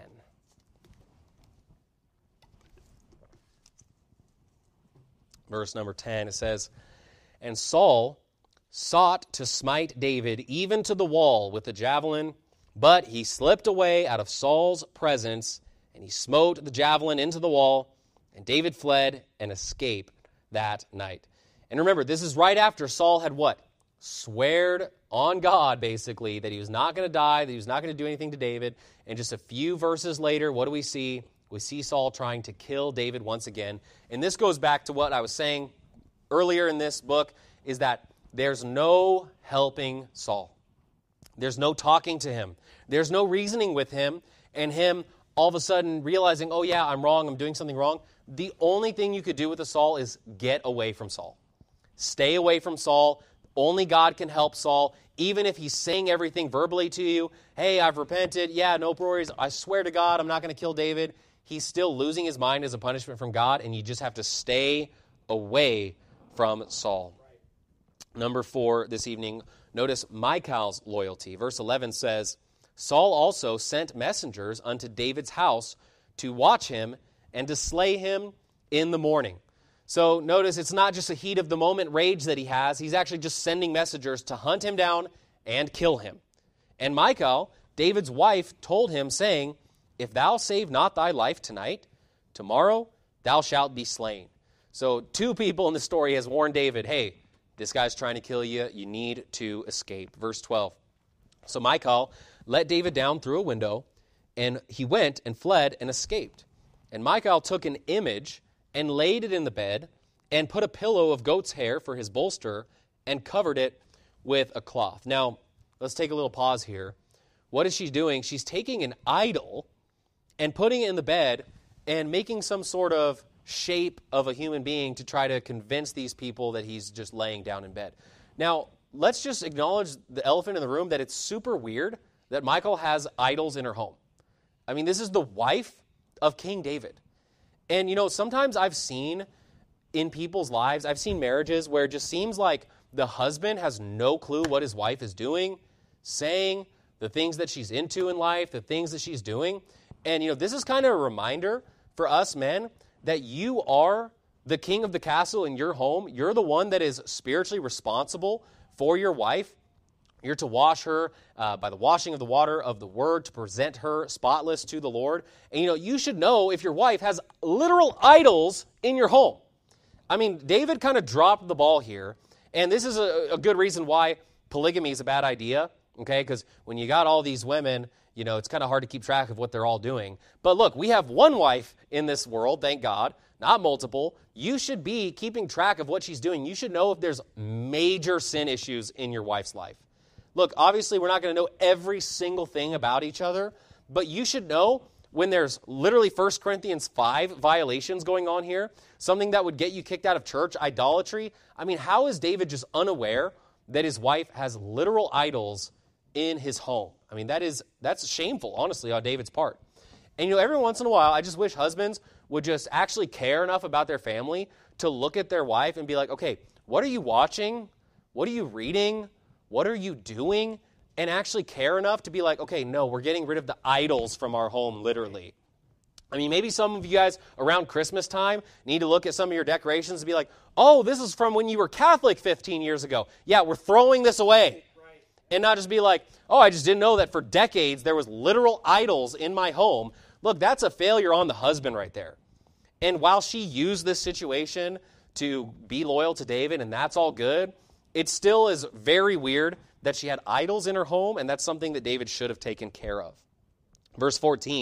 Verse number 10, it says, "And Saul sought to smite David even to the wall with a javelin, but he slipped away out of Saul's presence, and he smote the javelin into the wall, and David fled and escaped that night." And remember, this is right after Saul had what? Sweared on God, basically, that he was not going to die, that he was not going to do anything to David. And just a few verses later, what do we see? We see Saul trying to kill David once again. And this goes back to what I was saying earlier in this book, is that there's no helping Saul. There's no talking to him. There's no reasoning with him, and him all of a sudden realizing, oh yeah, I'm wrong, I'm doing something wrong. The only thing you could do with a Saul is get away from Saul. Stay away from Saul. Only God can help Saul. Even if he's saying everything verbally to you, hey, I've repented, yeah, no worries, I swear to God I'm not going to kill David, he's still losing his mind as a punishment from God, and you just have to stay away from Saul. Number 4 this evening, notice Michal's loyalty. Verse 11 says, "Saul also sent messengers unto David's house to watch him and to slay him in the morning." So notice it's not just a heat of the moment rage that he has. He's actually just sending messengers to hunt him down and kill him. And Michal, David's wife, told him, saying, "If thou save not thy life tonight, tomorrow thou shalt be slain." So 2 people in the story has warned David, hey, this guy's trying to kill you. You need to escape. Verse 12. "So Michal let David down through a window, and he went and fled and escaped. And Michal took an image and laid it in the bed, and put a pillow of goat's hair for his bolster, and covered it with a cloth." Now, let's take a little pause here. What is she doing? She's taking an idol and putting it in the bed and making some sort of shape of a human being to try to convince these people that he's just laying down in bed. Now, let's just acknowledge the elephant in the room, that it's super weird that Michal has idols in her home. I mean, this is the wife of King David. And, sometimes I've seen in people's lives, I've seen marriages where it just seems like the husband has no clue what his wife is doing, saying, the things that she's into in life, the things that she's doing. And, this is kind of a reminder for us men that you are the king of the castle in your home. You're the one that is spiritually responsible for your wife. You're to wash her by the washing of the water of the word, to present her spotless to the Lord. And, you should know if your wife has literal idols in your home. I mean, David kind of dropped the ball here. And this is a good reason why polygamy is a bad idea, okay? Because when you got all these women, it's kind of hard to keep track of what they're all doing. But look, we have one wife in this world, thank God, not multiple. You should be keeping track of what she's doing. You should know if there's major sin issues in your wife's life. Look, obviously, we're not going to know every single thing about each other, but you should know when there's literally 1 Corinthians 5 violations going on here, something that would get you kicked out of church, idolatry. I mean, how is David just unaware that his wife has literal idols in his home? I mean, that's shameful, honestly, on David's part. And, every once in a while, I just wish husbands would just actually care enough about their family to look at their wife and be like, okay, what are you watching? What are you reading? What are you doing? And actually care enough to be like, okay, no, we're getting rid of the idols from our home, literally. I mean, maybe some of you guys around Christmas time need to look at some of your decorations and be like, oh, this is from when you were Catholic 15 years ago. Yeah, we're throwing this away. Right. And not just be like, oh, I just didn't know that for decades there was literal idols in my home. Look, that's a failure on the husband right there. And while she used this situation to be loyal to David, and that's all good, it still is very weird that she had idols in her home, and that's something that David should have taken care of. Verse 14,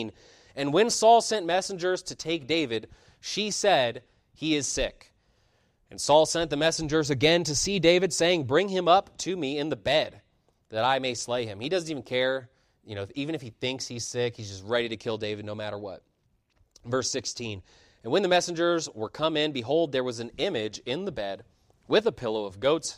And when Saul sent messengers to take David, she said, he is sick. And Saul sent the messengers again to see David, saying, bring him up to me in the bed, that I may slay him. He doesn't even care. Even if he thinks he's sick, he's just ready to kill David no matter what. Verse 16, and when the messengers were come in, behold, there was an image in the bed with a pillow of goat's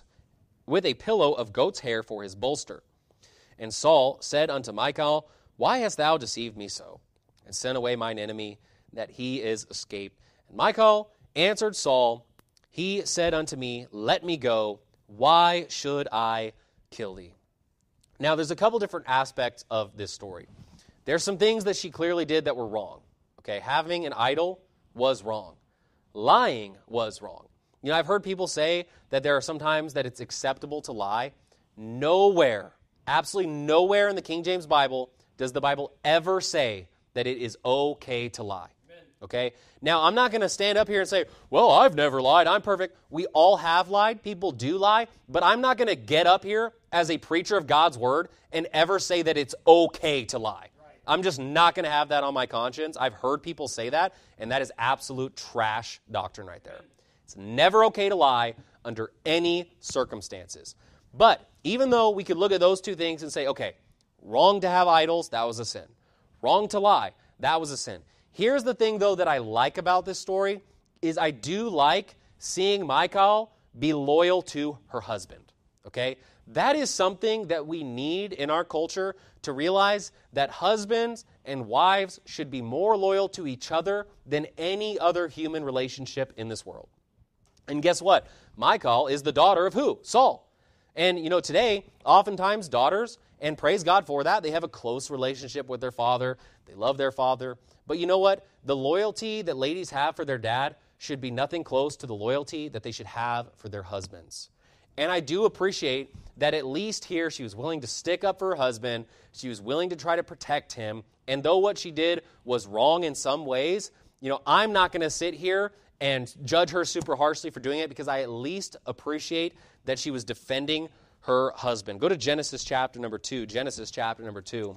hair for his bolster. And Saul said unto Michal, why hast thou deceived me so, and sent away mine enemy, that he is escaped? And Michal answered Saul, he said unto me, let me go. Why should I kill thee? Now, there's a couple different aspects of this story. There's some things that she clearly did that were wrong. Okay, having an idol was wrong. Lying was wrong. I've heard people say that there are some times that it's acceptable to lie. Nowhere, absolutely nowhere in the King James Bible does the Bible ever say that it is okay to lie. Okay? Now, I'm not going to stand up here and say, well, I've never lied. I'm perfect. We all have lied. People do lie. But I'm not going to get up here as a preacher of God's word and ever say that it's okay to lie. I'm just not going to have that on my conscience. I've heard people say that, and that is absolute trash doctrine right there. It's never okay to lie under any circumstances. But even though we could look at those two things and say, okay, wrong to have idols, that was a sin. Wrong to lie, that was a sin. Here's the thing, though, that I like about this story is I do like seeing Michal be loyal to her husband. Okay? That is something that we need in our culture to realize that husbands and wives should be more loyal to each other than any other human relationship in this world. And guess what? Michal is the daughter of who? Saul. And, today, oftentimes daughters, and praise God for that, they have a close relationship with their father. They love their father. But you know what? The loyalty that ladies have for their dad should be nothing close to the loyalty that they should have for their husbands. And I do appreciate that at least here she was willing to stick up for her husband. She was willing to try to protect him. And though what she did was wrong in some ways, I'm not going to sit here and judge her super harshly for doing it because I at least appreciate that she was defending her husband. Go to Genesis chapter number 2. Genesis chapter number 2.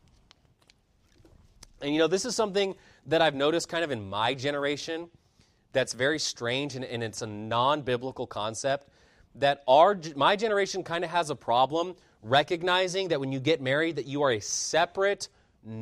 And this is something that I've noticed kind of in my generation that's very strange, and it's a non-biblical concept, that my generation kind of has a problem recognizing that when you get married that you are a separate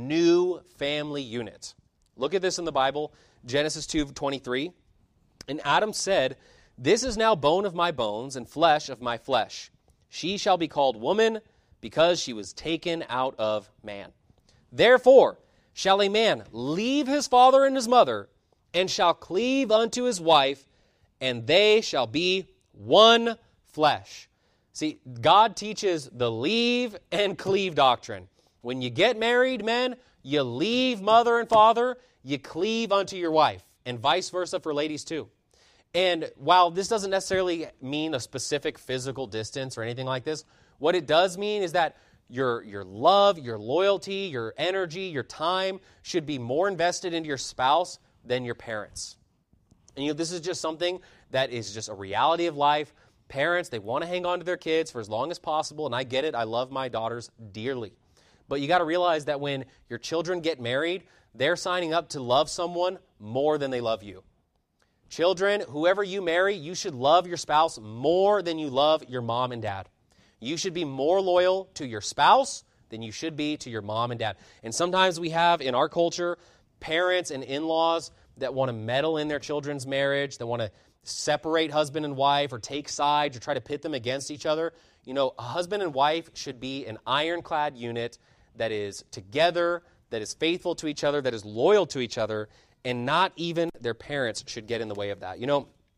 new family unit. Look at this in the Bible, Genesis 2:23. And Adam said, this is now bone of my bones and flesh of my flesh. She shall be called woman because she was taken out of man. Therefore shall a man leave his father and his mother and shall cleave unto his wife, and they shall be one flesh. See, God teaches the leave and cleave doctrine. When you get married, men, you leave mother and father, you cleave unto your wife, and vice versa for ladies too. And while this doesn't necessarily mean a specific physical distance or anything like this, what it does mean is that your love, your loyalty, your energy, your time should be more invested into your spouse than your parents. And this is just something that is just a reality of life. Parents, they want to hang on to their kids for as long as possible, and I get it. I love my daughters dearly. But you got to realize that when your children get married, they're signing up to love someone more than they love you. Children, whoever you marry, you should love your spouse more than you love your mom and dad. You should be more loyal to your spouse than you should be to your mom and dad. And sometimes we have in our culture parents and in-laws that want to meddle in their children's marriage, that want to separate husband and wife or take sides or try to pit them against each other. A husband and wife should be an ironclad unit that is together, that is faithful to each other, that is loyal to each other, and not even their parents should get in the way of that.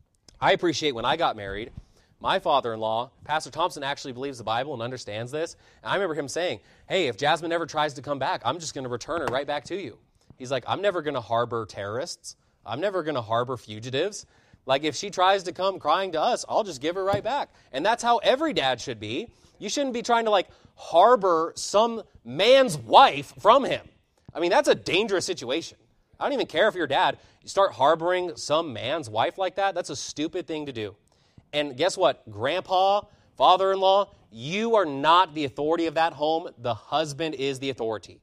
I appreciate when I got married, my father-in-law, Pastor Thompson, actually believes the Bible and understands this. And I remember him saying, hey, if Jasmine ever tries to come back, I'm just going to return her right back to you. He's like, I'm never going to harbor terrorists. I'm never going to harbor fugitives. Like, if she tries to come crying to us, I'll just give her right back. And that's how every dad should be. You shouldn't be trying to, harbor some man's wife from him. I mean, that's a dangerous situation. I don't even care if you're dad. You start harboring some man's wife like that, that's a stupid thing to do. And guess what? Grandpa, father-in-law, you are not the authority of that home. The husband is the authority.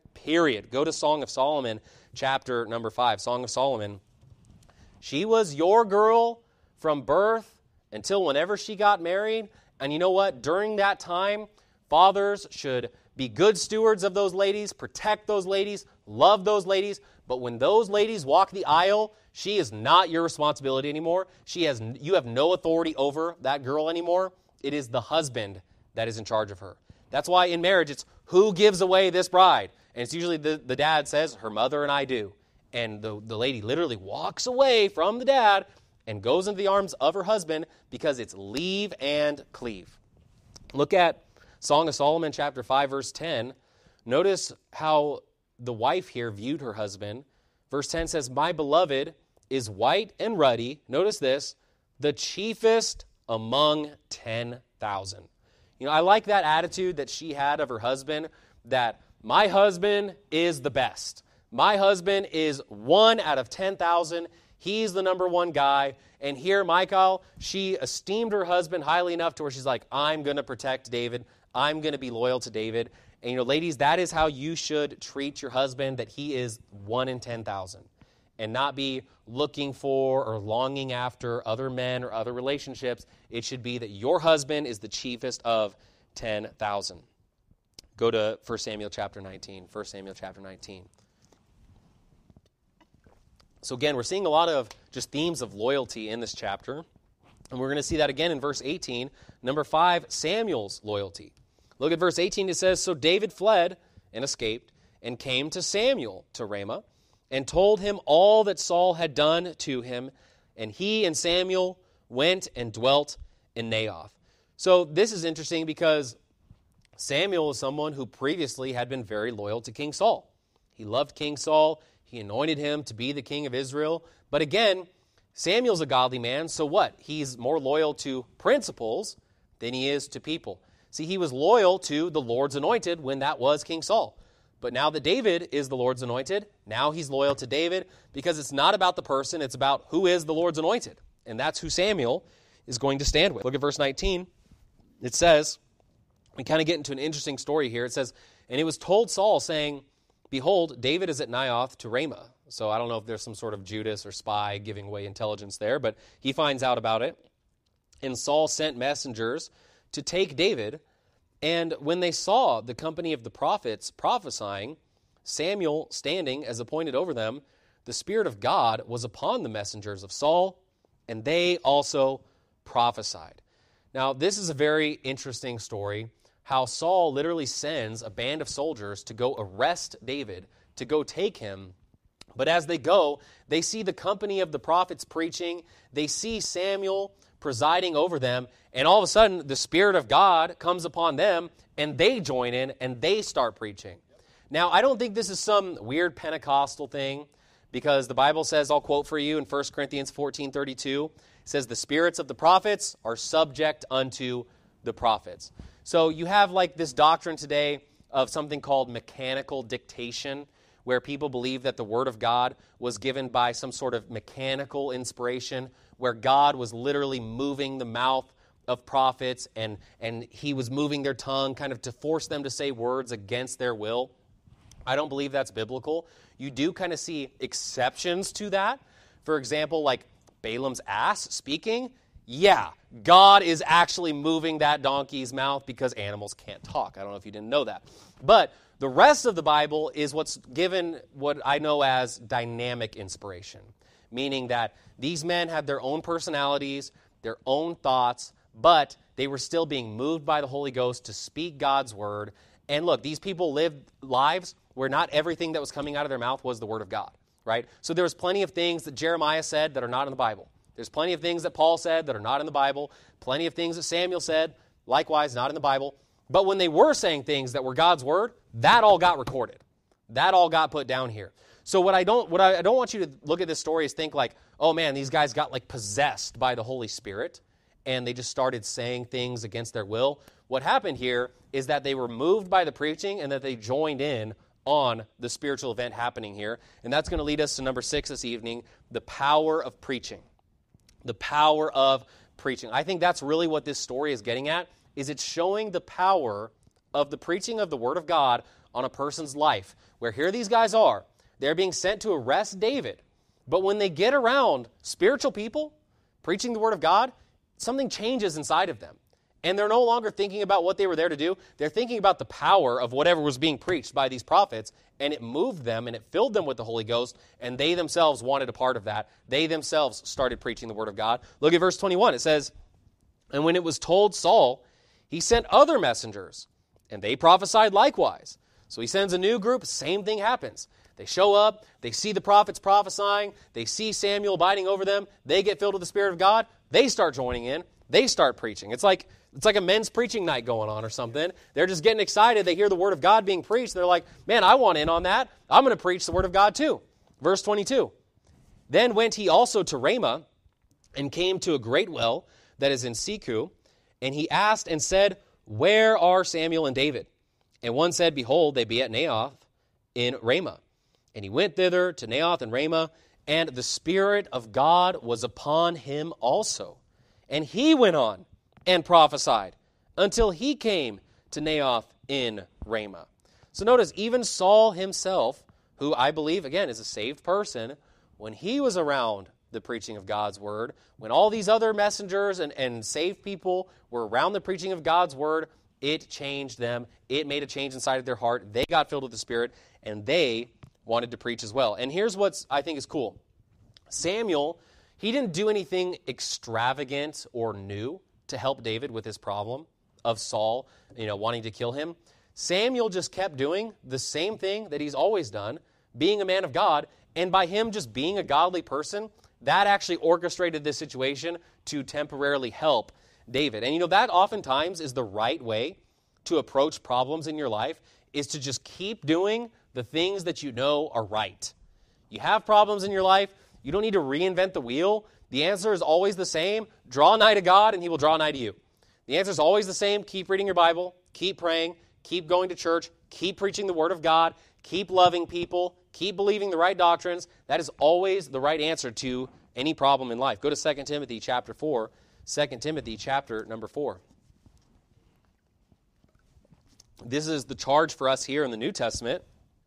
period. Go to Song of Solomon, chapter number 5, Song of Solomon. She was your girl from birth until whenever she got married. And you know what? During that time, fathers should be good stewards of those ladies, protect those ladies, love those ladies. But when those ladies walk the aisle, she is not your responsibility anymore. You have no authority over that girl anymore. It is the husband that is in charge of her. That's why in marriage, it's who gives away this bride? And it's usually the dad says, her mother and I do. And the lady literally walks away from the dad and goes into the arms of her husband because it's leave and cleave. Look at Song of Solomon, chapter 5, verse 10. Notice how the wife here viewed her husband. Verse 10 says, my beloved is white and ruddy. Notice this, the chiefest among 10,000. You know, I like that attitude that she had of her husband, that my husband is the best. My husband is 1 out of 10,000. He's the number one guy. And here, Michal, she esteemed her husband highly enough to where she's like, I'm going to protect David. I'm going to be loyal to David. And, you know, ladies, that is how you should treat your husband, that he is 1 in 10,000. And not be looking for or longing after other men or other relationships. It should be that your husband is the chiefest of 10,000. Go to 1 Samuel chapter 19. 1 Samuel chapter 19. So again, we're seeing a lot of just themes of loyalty in this chapter. And we're going to see that again in verse 18. Number 5, Samuel's loyalty. Look at verse 18. It says, so David fled and escaped and came to Samuel to Ramah and told him all that Saul had done to him. And he and Samuel went and dwelt in Naioth. So this is interesting because Samuel is someone who previously had been very loyal to King Saul. He loved King Saul. He anointed him to be the king of Israel. But again, Samuel's a godly man, so what? He's more loyal to principles than he is to people. See, he was loyal to the Lord's anointed when that was King Saul. But now that David is the Lord's anointed, now he's loyal to David because it's not about the person, it's about who is the Lord's anointed. And that's who Samuel is going to stand with. Look at verse 19. It says, we kind of get into an interesting story here. It says, and it was told Saul, saying, behold, David is at Naioth to Ramah. So I don't know if there's some sort of Judas or spy giving away intelligence there, but he finds out about it. And Saul sent messengers to take David. And when they saw the company of the prophets prophesying, Samuel standing as appointed over them, the Spirit of God was upon the messengers of Saul, and they also prophesied. Now, this is a very interesting story, how Saul literally sends a band of soldiers to go arrest David, to go take him. But as they go, they see the company of the prophets preaching. They see Samuel presiding over them. And all of a sudden, the Spirit of God comes upon them, and they join in, and they start preaching. Now, I don't think this is some weird Pentecostal thing, because the Bible says, I'll quote for you in 1 Corinthians 14:32, it says, the spirits of the prophets are subject unto the prophets. So you have like this doctrine today of something called mechanical dictation, where people believe that the Word of God was given by some sort of mechanical inspiration, where God was literally moving the mouth of prophets and he was moving their tongue kind of to force them to say words against their will. I don't believe that's biblical. You do kind of see exceptions to that. For example, like Balaam's ass speaking. Yeah, God is actually moving that donkey's mouth because animals can't talk. I don't know if you didn't know that. But the rest of the Bible is what's given what I know as dynamic inspiration, meaning that these men had their own personalities, their own thoughts, but they were still being moved by the Holy Ghost to speak God's word. And look, these people lived lives where not everything that was coming out of their mouth was the word of God, right? So there was plenty of things that Jeremiah said that are not in the Bible. There's plenty of things that Paul said that are not in the Bible. Plenty of things that Samuel said, likewise, not in the Bible. But when they were saying things that were God's word, that all got recorded. That all got put down here. So what I don't want you to look at this story is think like, oh man, these guys got like possessed by the Holy Spirit and they just started saying things against their will. What happened here is that they were moved by the preaching and that they joined in on the spiritual event happening here. And that's going to lead us to number 6 this evening, the power of preaching. The power of preaching. I think that's really what this story is getting at, is it's showing the power of the preaching of the Word of God on a person's life, where here these guys are, they're being sent to arrest David. But when they get around spiritual people preaching the Word of God, something changes inside of them. And they're no longer thinking about what they were there to do. They're thinking about the power of whatever was being preached by these prophets, and it moved them and it filled them with the Holy Ghost, and they themselves wanted a part of that. They themselves started preaching the Word of God. Look at verse 21. It says, "And when it was told Saul, he sent other messengers, and they prophesied likewise." So he sends a new group, same thing happens. They show up, they see the prophets prophesying, they see Samuel abiding over them, they get filled with the Spirit of God, they start joining in, they start preaching. It's like a men's preaching night going on or something. They're just getting excited. They hear the Word of God being preached. They're like, man, I want in on that. I'm going to preach the Word of God too. Verse 22. "Then went he also to Ramah, and came to a great well that is in Seku, and he asked and said, Where are Samuel and David? And one said, Behold, they be at Naioth in Ramah. And he went thither to Naioth and Ramah, and the Spirit of God was upon him also. And he went on and prophesied until he came to Naioth in Ramah." So notice, even Saul himself, who I believe, again, is a saved person, when he was around the preaching of God's Word, when all these other messengers and saved people were around the preaching of God's Word, it changed them. It made a change inside of their heart. They got filled with the Spirit, and they wanted to preach as well. And here's what I think is cool. Samuel, he didn't do anything extravagant or new to help David with his problem of Saul, wanting to kill him. Samuel just kept doing the same thing that he's always done, being a man of God, and by him just being a godly person, that actually orchestrated this situation to temporarily help David. And that oftentimes is the right way to approach problems in your life, is to just keep doing the things that you know are right. You have problems in your life, you don't need to reinvent the wheel. The answer is always the same. Draw nigh to God, and he will draw nigh to you. The answer is always the same. Keep reading your Bible, keep praying, keep going to church, keep preaching the Word of God, keep loving people, keep believing the right doctrines. That is always the right answer to any problem in life. Go to 2 Timothy chapter 4. 2 Timothy chapter number 4. This is the charge for us here in the New Testament.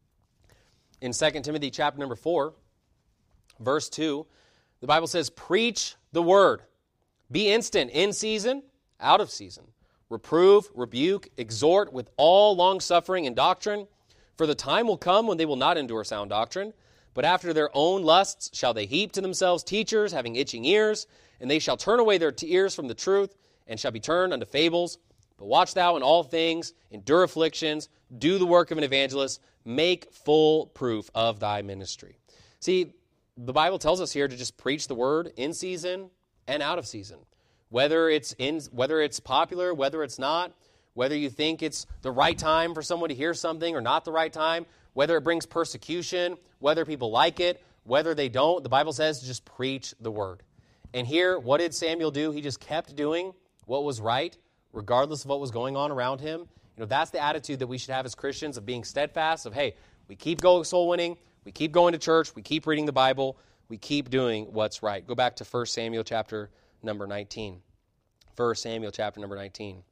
In 2 Timothy chapter number 4, verse 2, the Bible says, "Preach the word. Be instant, in season, out of season. Reprove, rebuke, exhort with all longsuffering and doctrine. For the time will come when they will not endure sound doctrine, but after their own lusts shall they heap to themselves teachers having itching ears, and they shall turn away their ears from the truth, and shall be turned unto fables. But watch thou in all things, endure afflictions, do the work of an evangelist, make full proof of thy ministry." See, the Bible tells us here to just preach the word in season and out of season. Whether it's popular, whether it's not, whether you think it's the right time for someone to hear something or not the right time, whether it brings persecution, whether people like it, whether they don't, the Bible says to just preach the word. And here, what did Samuel do? He just kept doing what was right, regardless of what was going on around him. That's the attitude that we should have as Christians, of being steadfast, of, hey, we keep going soul winning, we keep going to church, we keep reading the Bible, we keep doing what's right. Go back to 1 Samuel chapter number 19. 1 Samuel chapter number 19.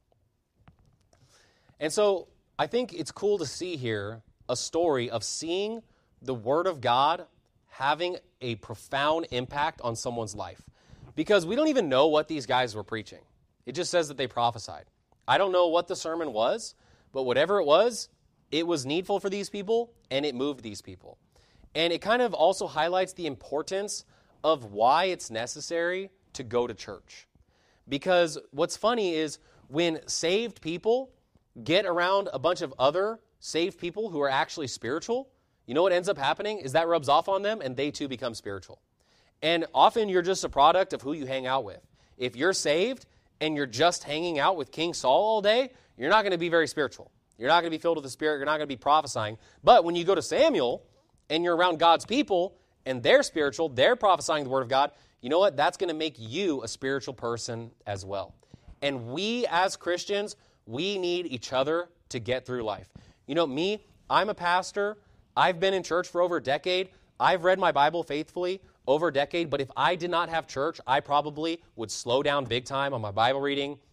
And so I think it's cool to see here a story of seeing the Word of God having a profound impact on someone's life. Because we don't even know what these guys were preaching. It just says that they prophesied. I don't know what the sermon was, but whatever it was needful for these people, and it moved these people. And it kind of also highlights the importance of why it's necessary to go to church. Because what's funny is when saved people get around a bunch of other saved people who are actually spiritual, you know what ends up happening is that rubs off on them and they too become spiritual. And often you're just a product of who you hang out with. If you're saved and you're just hanging out with King Saul all day, you're not going to be very spiritual. You're not going to be filled with the Spirit. You're not going to be prophesying. But when you go to Samuel and you're around God's people and they're spiritual, they're prophesying the Word of God, you know what? That's going to make you a spiritual person as well. And we as Christians, we need each other to get through life. Me, I'm a pastor. I've been in church for over a decade. I've read my Bible faithfully over a decade, but if I did not have church, I probably would slow down big time on my Bible reading.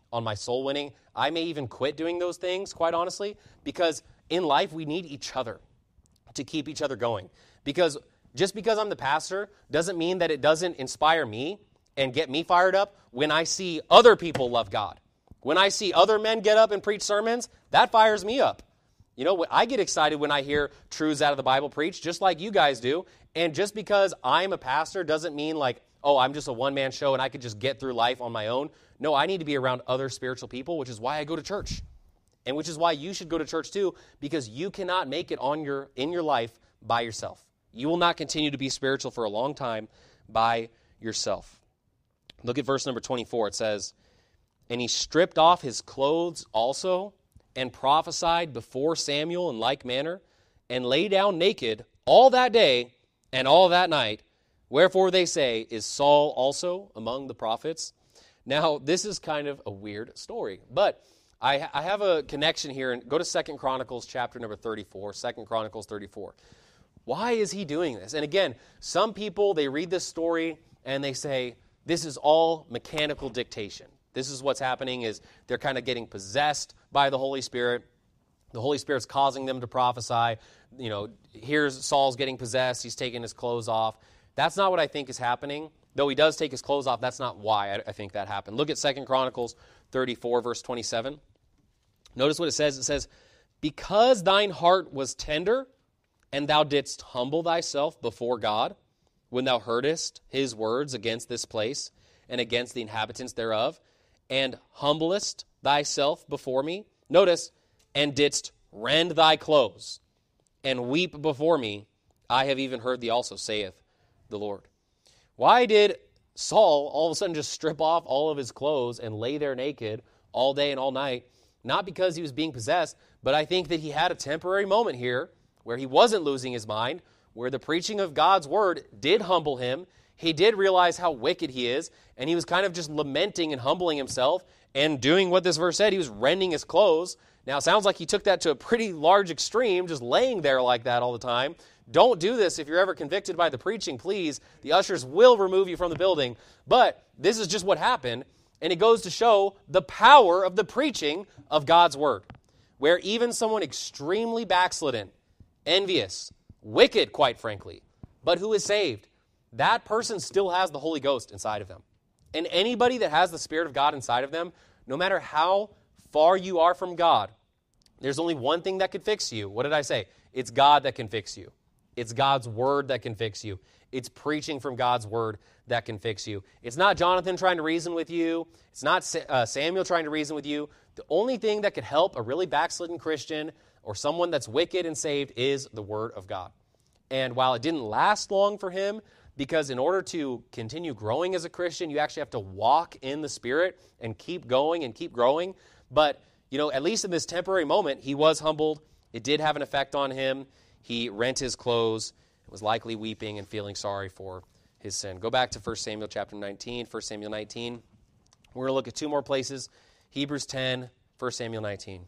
on my soul winning. I may even quit doing those things, quite honestly, because in life we need each other to keep each other going. Because just because I'm the pastor doesn't mean that it doesn't inspire me and get me fired up when I see other people love God. When I see other men get up and preach sermons, that fires me up. You know, I get excited when I hear truths out of the Bible preached, just like you guys do. And just because I'm a pastor doesn't mean like, oh, I'm just a one-man show and I could just get through life on my own. No, I need to be around other spiritual people, which is why I go to church. And which is why you should go to church too, because you cannot make it in your life by yourself. You will not continue to be spiritual for a long time by yourself. Look at verse number 24. It says, "And he stripped off his clothes also, and prophesied before Samuel in like manner, and lay down naked all that day and all that night. Wherefore they say, is Saul also among the prophets?" Now, this is kind of a weird story, but I have a connection here. And go to 2 Chronicles chapter number 34, 2 Chronicles 34. Why is he doing this? And again, some people, they read this story and they say, this is all mechanical dictation. This is what's happening is they're kind of getting possessed by the Holy Spirit. The Holy Spirit's causing them to prophesy. You know, here's Saul's getting possessed. He's taking his clothes off. That's not what I think is happening. Though he does take his clothes off, that's not why I think that happened. Look at 2 Chronicles 34, verse 27. Notice what it says. It says, "Because thine heart was tender, and thou didst humble thyself before God, when thou heardest his words against this place, and against the inhabitants thereof, and humblest thyself before me." Notice, "and didst rend thy clothes, and weep before me, I have even heard thee also, saith the Lord." Why did Saul all of a sudden just strip off all of his clothes and lay there naked all day and all night? Not because he was being possessed, but I think that he had a temporary moment here where he wasn't losing his mind, where the preaching of God's word did humble him. He did realize how wicked he is, and he was kind of just lamenting and humbling himself and doing what this verse said. He was rending his clothes. Now, it sounds like he took that to a pretty large extreme, just laying there like that all the time. Don't do this if you're ever convicted by the preaching, please. The ushers will remove you from the building. But this is just what happened, and it goes to show the power of the preaching of God's word, where even someone extremely backslidden, envious, wicked, quite frankly, but who is saved, that person still has the Holy Ghost inside of them. And anybody that has the Spirit of God inside of them, no matter how far you are from God, there's only one thing that could fix you. What did I say? It's God that can fix you. It's God's word that can fix you. It's preaching from God's word that can fix you. It's not Jonathan trying to reason with you. It's not Samuel trying to reason with you. The only thing that could help a really backslidden Christian or someone that's wicked and saved is the word of God. And while it didn't last long for him, because in order to continue growing as a Christian, you actually have to walk in the Spirit and keep going and keep growing. But, you know, at least in this temporary moment, he was humbled. It did have an effect on him. He rent his clothes, was likely weeping and feeling sorry for his sin. Go back to 1 Samuel chapter 19, 1 Samuel 19. We're going to look at two more places, Hebrews 10, 1 Samuel 19.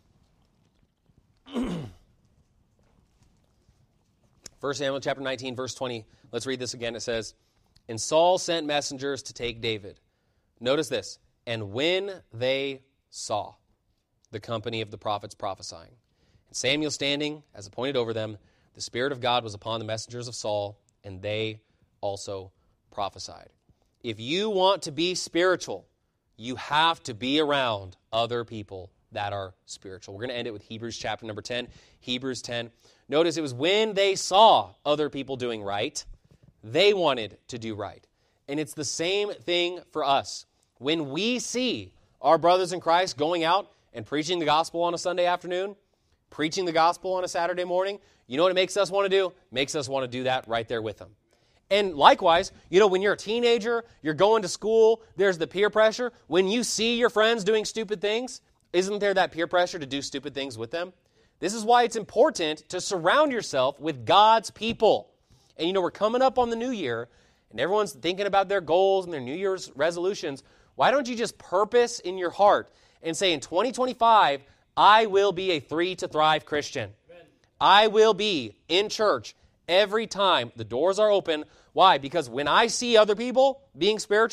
1 Samuel chapter 19, verse 20. Let's read this again. It says, "And Saul sent messengers to take David." Notice this. "And when they saw the company of the prophets prophesying, and Samuel standing as appointed over them, the Spirit of God was upon the messengers of Saul, and they also prophesied." If you want to be spiritual, you have to be around other people that are spiritual. We're going to end it with Hebrews chapter number 10. Hebrews 10. Notice it was when they saw other people doing right, they wanted to do right. And it's the same thing for us. When we see our brothers in Christ going out and preaching the gospel on a Sunday afternoon, preaching the gospel on a Saturday morning, you know what it makes us want to do? It makes us want to do that right there with them. And likewise, you know, when you're a teenager, you're going to school, there's the peer pressure. When you see your friends doing stupid things, isn't there that peer pressure to do stupid things with them? This is why it's important to surround yourself with God's people. And you know, we're coming up on the new year, and everyone's thinking about their goals and their New Year's resolutions. Why don't you just purpose in your heart and say, in 2025, I will be a 3 to Thrive Christian. Amen. I will be in church every time the doors are open. Why? Because when I see other people being spiritual,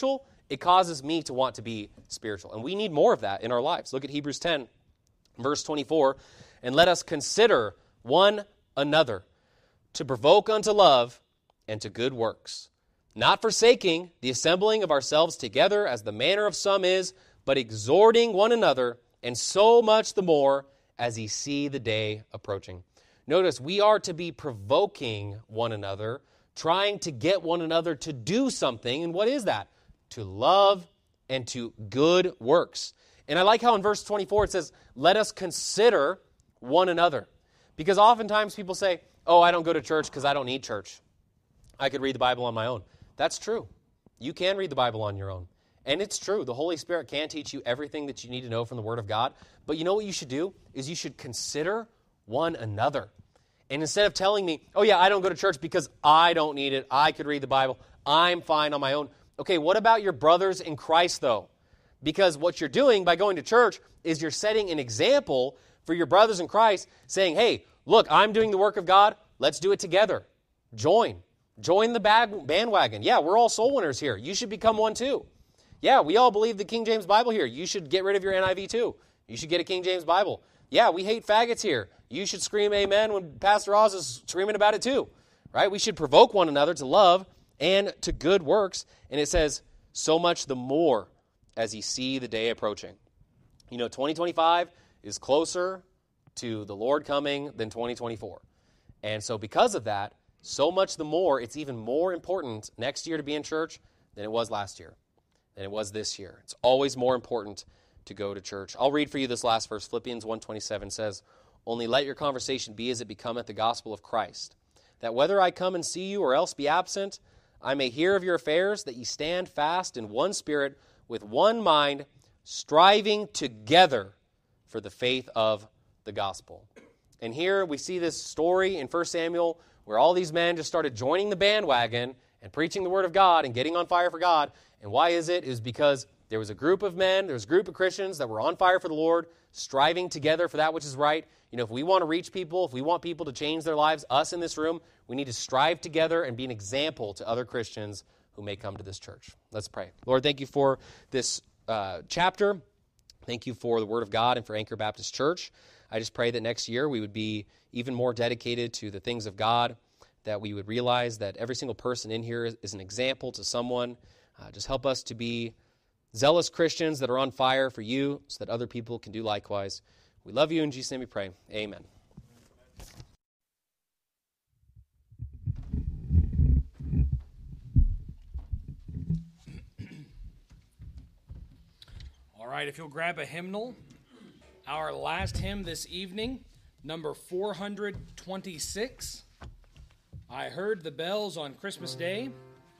it causes me to want to be spiritual. And we need more of that in our lives. Look at Hebrews 10, verse 24. And let us consider one another to provoke unto love and to good works, not forsaking the assembling of ourselves together as the manner of some is, but exhorting one another, and so much the more as ye see the day approaching. Notice, we are to be provoking one another, trying to get one another to do something. And what is that? To love and to good works. And I like how in verse 24 it says, let us consider one another. Because oftentimes people say, oh, I don't go to church because I don't need church. I could read the Bible on my own. That's true. You can read the Bible on your own. And it's true. The Holy Spirit can teach you everything that you need to know from the Word of God. But you know what you should do? Is you should consider one another. And instead of telling me, oh yeah, I don't go to church because I don't need it, I could read the Bible, I'm fine on my own. Okay, what about your brothers in Christ though? Because what you're doing by going to church is you're setting an example for your brothers in Christ, saying, hey, look, I'm doing the work of God, let's do it together. Join the bandwagon. Yeah, we're all soul winners here. You should become one too. Yeah, we all believe the King James Bible here. You should get rid of your NIV too. You should get a King James Bible. Yeah, we hate faggots here. You should scream amen when Pastor Oz is screaming about it too. Right? We should provoke one another to love and to good works. And it says, so much the more as ye see the day approaching. You know, 2025 is closer to the Lord coming than 2024. And so because of that, so much the more, it's even more important next year to be in church than it was last year, than it was this year. It's always more important to go to church. I'll read for you this last verse. Philippians 1:27 says, only let your conversation be as it becometh the gospel of Christ, that whether I come and see you or else be absent, I may hear of your affairs, that ye stand fast in one spirit, with one mind, striving together for the faith of the gospel. And here we see this story in 1 Samuel where all these men just started joining the bandwagon and preaching the word of God and getting on fire for God. And why is it? It was because there was a group of men, there was a group of Christians that were on fire for the Lord, striving together for that which is right. You know, if we want to reach people, if we want people to change their lives, us in this room, we need to strive together and be an example to other Christians who may come to this church. Let's pray. Lord, thank you for this chapter. Thank you for the Word of God and for Anchor Baptist Church. I just pray that next year we would be even more dedicated to the things of God, that we would realize that every single person in here is an example to someone. Just help us to be zealous Christians that are on fire for you so that other people can do likewise. We love you. In Jesus' name we pray. Amen. All right, if you'll grab a hymnal, our last hymn this evening, number 426, I Heard the Bells on Christmas Day.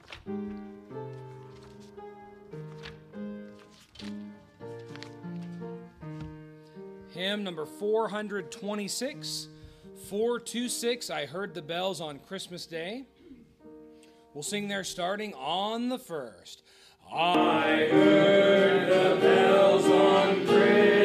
Hymn number 426, 426, I Heard the Bells on Christmas Day. We'll sing there starting on the first. I heard the bells on Christmas